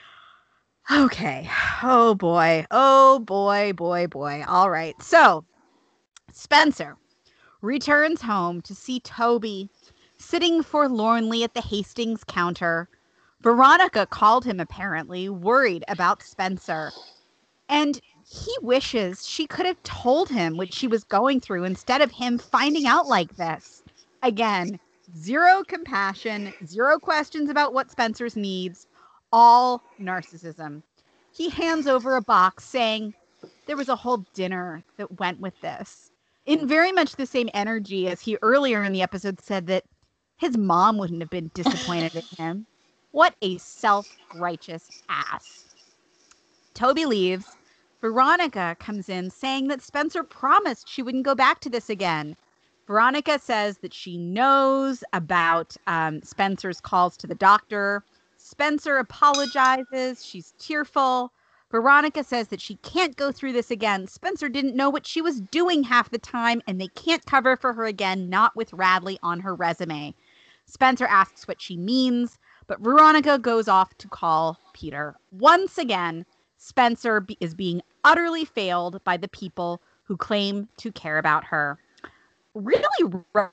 Okay. Oh boy. Oh boy, boy, boy. All right. So Spencer returns home to see Toby sitting forlornly at the Hastings counter. Veronica called him, apparently, worried about Spencer. And he wishes she could have told him what she was going through instead of him finding out like this. Again, zero compassion, zero questions about what Spencer's needs, all narcissism. He hands over a box saying there was a whole dinner that went with this. In very much the same energy as he earlier in the episode said that his mom wouldn't have been disappointed in him. What a self-righteous ass. Toby leaves. Veronica comes in saying that Spencer promised she wouldn't go back to this again. Veronica says that she knows about um, Spencer's calls to the doctor. Spencer apologizes. She's tearful. Veronica says that she can't go through this again. Spencer didn't know what she was doing half the time, and they can't cover for her again, not with Radley on her resume. Spencer asks what she means, but Veronica goes off to call Peter. Once again, Spencer be- is being utterly failed by the people who claim to care about her. Really rough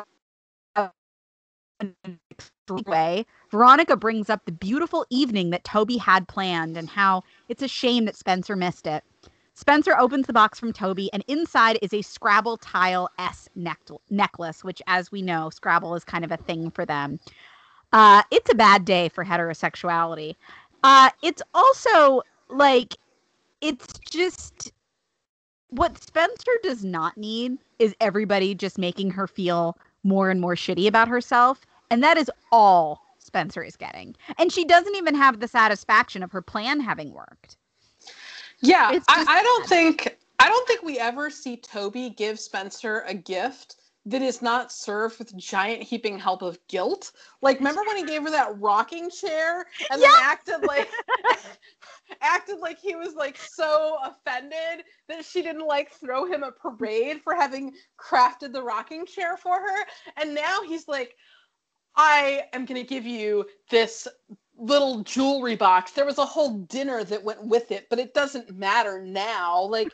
way, Veronica brings up the beautiful evening that Toby had planned and how it's a shame that Spencer missed it. Spencer opens the box from Toby, and inside is a Scrabble tile S neck- necklace, which, as we know, Scrabble is kind of a thing for them. Uh, it's a bad day for heterosexuality. Uh, it's also, like, it's just what Spencer does not need is everybody just making her feel more and more shitty about herself. And that is all Spencer is getting. And she doesn't even have the satisfaction of her plan having worked. Yeah, just, I, I don't think I don't think we ever see Toby give Spencer a gift that is not served with giant heaping help of guilt. Like, remember when he gave her that rocking chair and yeah. then acted like acted like he was like so offended that she didn't like throw him a parade for having crafted the rocking chair for her. And now he's like, I am going to give you this little jewelry box. There was a whole dinner that went with it, but it doesn't matter now. Like,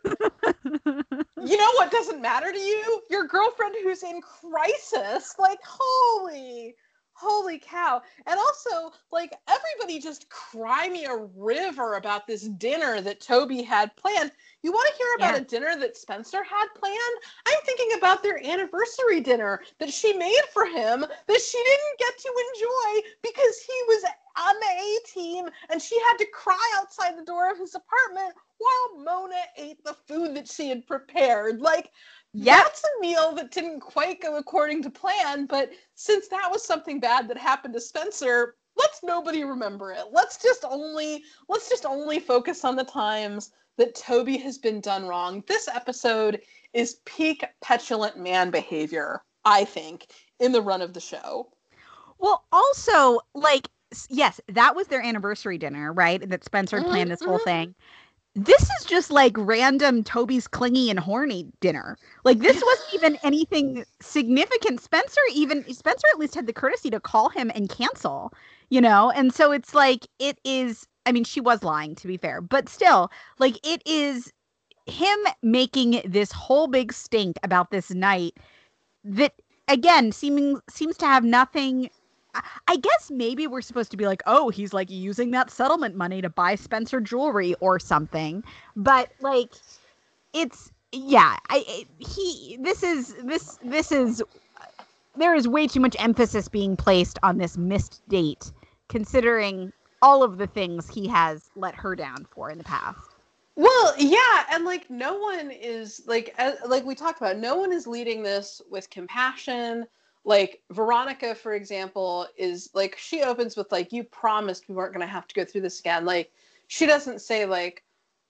you know what doesn't matter to you? Your girlfriend who's in crisis. Like, holy, holy cow. And also, like, everybody just cry me a river about this dinner that Toby had planned. You want to hear about yeah. a dinner that Spencer had planned? I'm thinking about their anniversary dinner that she made for him that she didn't get to enjoy because he was on the A team and she had to cry outside the door of his apartment while Mona ate the food that she had prepared. Like, yep. that's a meal that didn't quite go according to plan, but since that was something bad that happened to Spencer, let's nobody remember it. Let's just only let's just only focus on the times that Toby has been done wrong. This episode is peak petulant man behavior, I think, in the run of the show. Well, also, like, yes, that was their anniversary dinner, right? That Spencer had planned this mm-hmm. whole thing. This is just like random Toby's clingy and horny dinner. Like, this wasn't even anything significant. Spencer even, Spencer at least had the courtesy to call him and cancel, you know? And so it's like, it is, I mean, she was lying, to be fair, but still, like, it is him making this whole big stink about this night that, again, seeming seems to have nothing. I guess maybe we're supposed to be like, oh, he's like using that settlement money to buy Spencer jewelry or something. But like, it's, yeah, I, he, this is, this, this is, there is way too much emphasis being placed on this missed date, considering all of the things he has let her down for in the past. Well, yeah, and like no one is like uh, like we talked about, no one is leading this with compassion. Like Veronica, for example, is like, she opens with like, you promised we weren't going to have to go through this again. Like, she doesn't say like,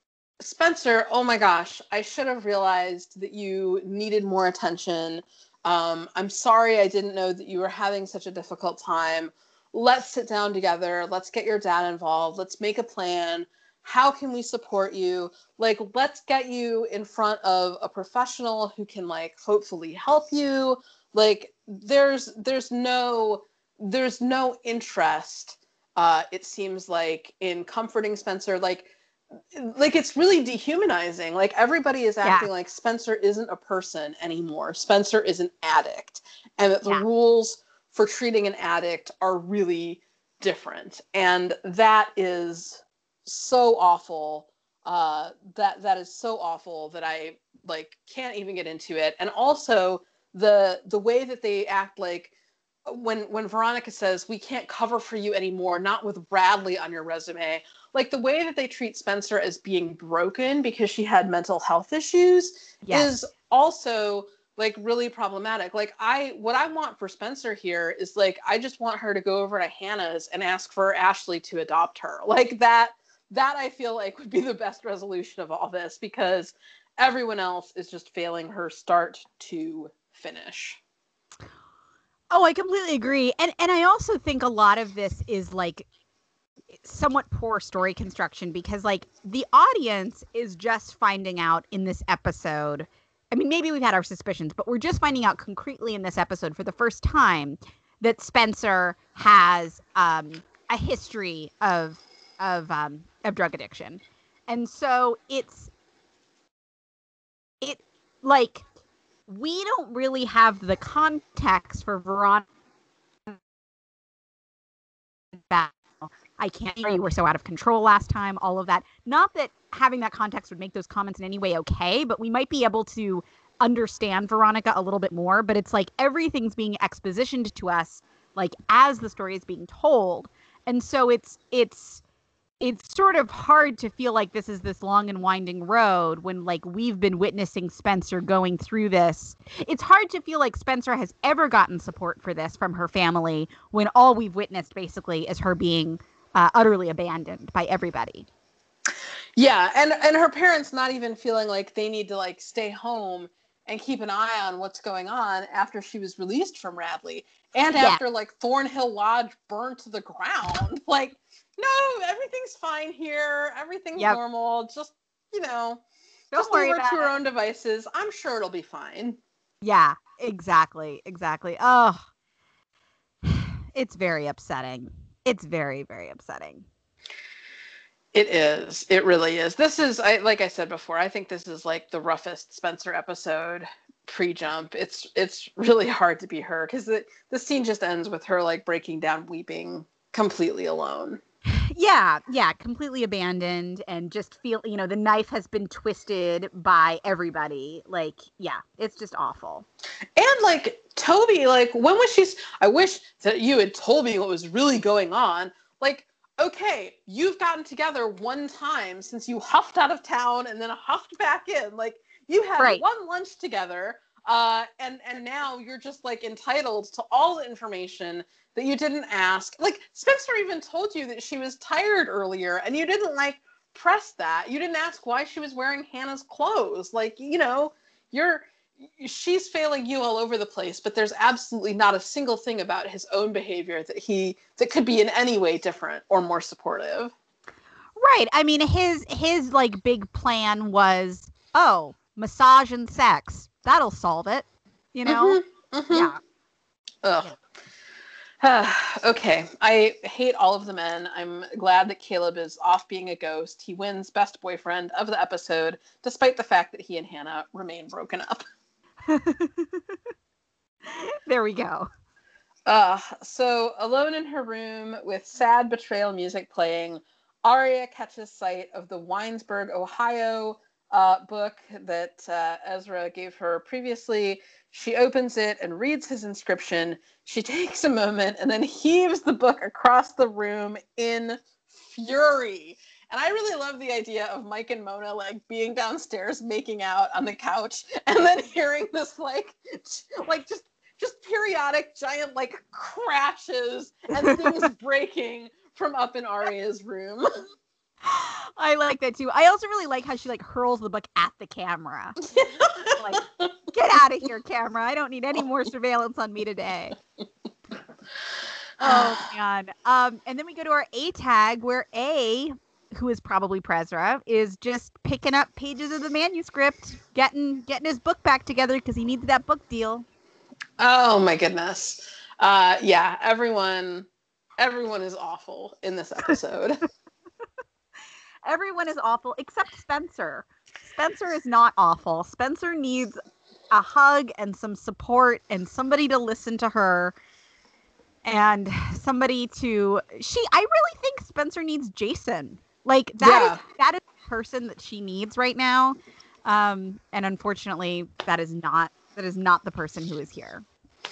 Spencer, oh my gosh, I should have realized that you needed more attention. Um, I'm sorry I didn't know that you were having such a difficult time. Let's sit down together. Let's get your dad involved. Let's make a plan. How can we support you? Like, let's get you in front of a professional who can like hopefully help you. Like, there's there's no there's no interest, uh, it seems like, in comforting Spencer. Like, like it's really dehumanizing. Like, everybody is acting yeah. like Spencer isn't a person anymore. Spencer is an addict, and that the yeah. rules for treating an addict are really different. And that is so awful. Uh, that that is so awful that I like can't even get into it. And also the the way that they act, like when when Veronica says, we can't cover for you anymore, not with Bradley on your resume. Like, the way that they treat Spencer as being broken because she had mental health issues yes. is also like really problematic. Like, I what I want for Spencer here is like, I just want her to go over to Hannah's and ask for Ashley to adopt her. Like, that that I feel like would be the best resolution of all this, because everyone else is just failing her start to finish. Oh, I completely agree. And and I also think a lot of this is like somewhat poor story construction, because like the audience is just finding out in this episode. I mean, maybe we've had our suspicions, but we're just finding out concretely in this episode for the first time that Spencer has um, a history of of um, of drug addiction. And so it's it like we don't really have the context for Veronica. I can't hear you were so out of control last time, all of that. Not that having that context would make those comments in any way okay, but we might be able to understand Veronica a little bit more. But it's like everything's being expositioned to us like as the story is being told. And so it's it's it's sort of hard to feel like this is this long and winding road when, like, we've been witnessing Spencer going through this. It's hard to feel like Spencer has ever gotten support for this from her family when all we've witnessed basically is her being uh, utterly abandoned by everybody. Yeah, and and her parents not even feeling like they need to, like, stay home and keep an eye on what's going on after she was released from Radley and Yeah. after, like, Thornhill Lodge burned to the ground. Like, no, everything's fine here. Everything's Yep. normal. Just, you know, Don't just worry leave her about to her it. own devices. I'm sure it'll be fine. Yeah, exactly. Exactly. Oh, it's very upsetting. It's very, very upsetting. It is. It really is. This is, I like I said before, I think this is like the roughest Spencer episode pre-jump. It's it's really hard to be her because the, the scene just ends with her, like, breaking down weeping completely alone. Yeah, yeah, completely abandoned and just feel, you know, the knife has been twisted by everybody. Like, yeah, it's just awful. And, like, Toby, like, when was she, I wish that you had told me what was really going on. Like, okay, you've gotten together one time since you huffed out of town and then huffed back in. Like, you had Right. one lunch together, uh, and, and now you're just, like, entitled to all the information that you didn't ask. Like, Spencer even told you that she was tired earlier, and you didn't, like, press that. You didn't ask why she was wearing Hannah's clothes. Like, you know, you're... she's failing you all over the place, but there's absolutely not a single thing about his own behavior that he that could be in any way different or more supportive. Right. I mean, his his like big plan was, oh, massage and sex. That'll solve it. You know? Mm-hmm, mm-hmm. Yeah. Ugh. Yeah. Okay, I hate all of the men. I'm glad that Caleb is off being a ghost. He wins best boyfriend of the episode, despite the fact that he and Hannah remain broken up. There we go. Uh, so, alone in her room with sad betrayal music playing, Arya catches sight of the Winesburg, Ohio uh, book that uh, Ezra gave her previously. She opens it and reads his inscription. She takes a moment and then heaves the book across the room in fury. And I really love the idea of Mike and Mona, like, being downstairs making out on the couch and then hearing this, like, like just just periodic giant, like, crashes and things breaking from up in Arya's room. I like that too. I also really like how she, like, hurls the book at the camera. Like, get out of here, camera. I don't need any more surveillance on me today. Oh, man. Um, and then we go to our A tag where A, who is probably Prezra, is just picking up pages of the manuscript, getting getting his book back together because he needs that book deal. Oh, my goodness. Uh, yeah, everyone, everyone is awful in this episode. Everyone is awful except Spencer. Spencer is not awful. Spencer needs a hug and some support and somebody to listen to her and somebody to she I really think Spencer needs Jason. Like that Yeah. is that is the person that she needs right now. Um and unfortunately that is not that is not the person who is here.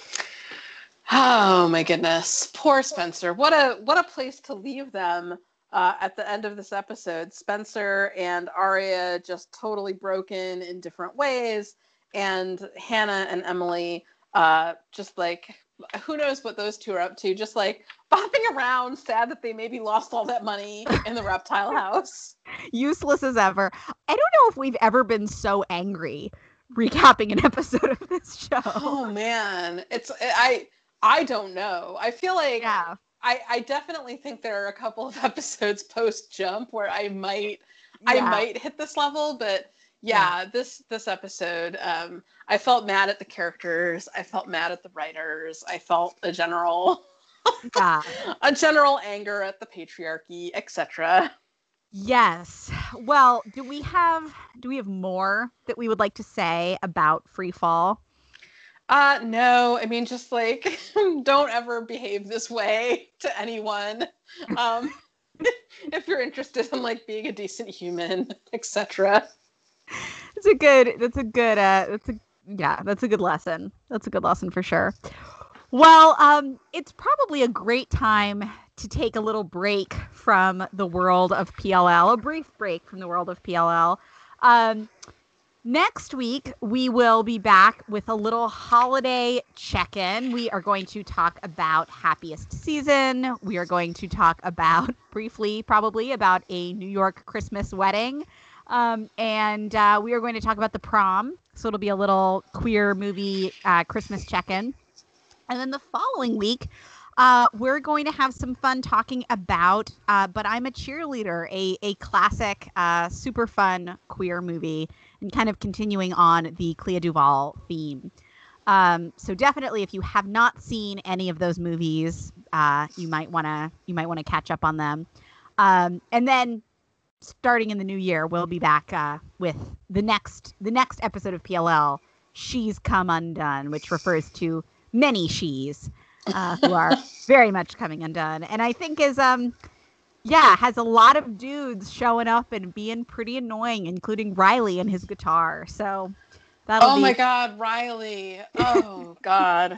Oh my goodness. Poor Spencer. What a what a place to leave them. Uh, at the end of this episode, Spencer and Arya just totally broken in different ways, and Hannah and Emily uh, just, like, who knows what those two are up to, just, like, bopping around, sad that they maybe lost all that money in the reptile house. Useless as ever. I don't know if we've ever been so angry recapping an episode of this show. Oh man, it's I I don't know. I feel like Yeah. I, I definitely think there are a couple of episodes post jump where I might I Yeah. might hit this level, but yeah, yeah. this this episode, um, I felt mad at the characters, I felt mad at the writers, I felt a general Yeah. a general anger at the patriarchy, et cetera. Yes. Well, do we have do we have more that we would like to say about Free Fall? Uh, no, I mean, just, like, don't ever behave this way to anyone. Um, if you're interested in, like, being a decent human, et cetera. It's a good, that's a good, uh, that's a, yeah, that's a good lesson. That's a good lesson for sure. Well, um, it's probably a great time to take a little break from the world of P L L, a brief break from the world of P L L. Um, next week, we will be back with a little holiday check-in. We are going to talk about Happiest Season. We are going to talk about, briefly probably, about a New York Christmas wedding. Um, and uh, we are going to talk about The Prom. So it'll be a little queer movie uh, Christmas check-in. And then the following week, uh, we're going to have some fun talking about uh, But I'm a Cheerleader, a, a classic, uh, super fun queer movie, and kind of continuing on the Clea Duvall theme. Um, so definitely, if you have not seen any of those movies, uh, you might want to you might want to catch up on them. Um, and then starting in the new year, we'll be back uh, with the next the next episode of P L L, She's Come Undone, which refers to many she's uh, who are very much coming undone. And I think is, um, yeah, has a lot of dudes showing up and being pretty annoying, including Riley and his guitar. So that'll oh be... my God, Riley. Oh, God.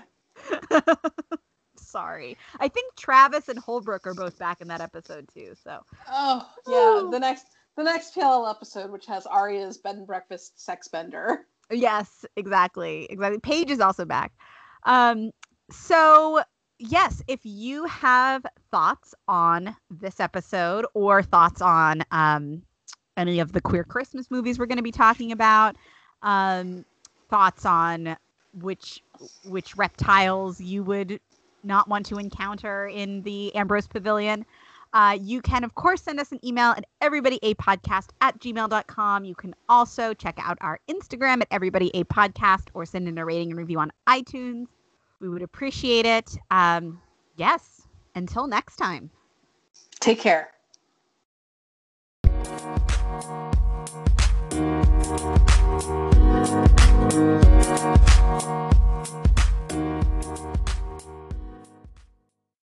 Sorry. I think Travis and Holbrook are both back in that episode, too. So. Oh, yeah. The next the next P L L episode, which has Arya's bed and breakfast sex bender. Yes, exactly. Exactly. Paige is also back. Um, so yes, if you have thoughts on this episode or thoughts on um, any of the queer Christmas movies we're going to be talking about, um, thoughts on which which reptiles you would not want to encounter in the Ambrose Pavilion, uh, you can, of course, send us an email at everybodyapodcast at gmail dot com. You can also check out our Instagram at everybodyapodcast or send in a rating and review on iTunes. We would appreciate it. Um, yes. Until next time. Take care. Thank you.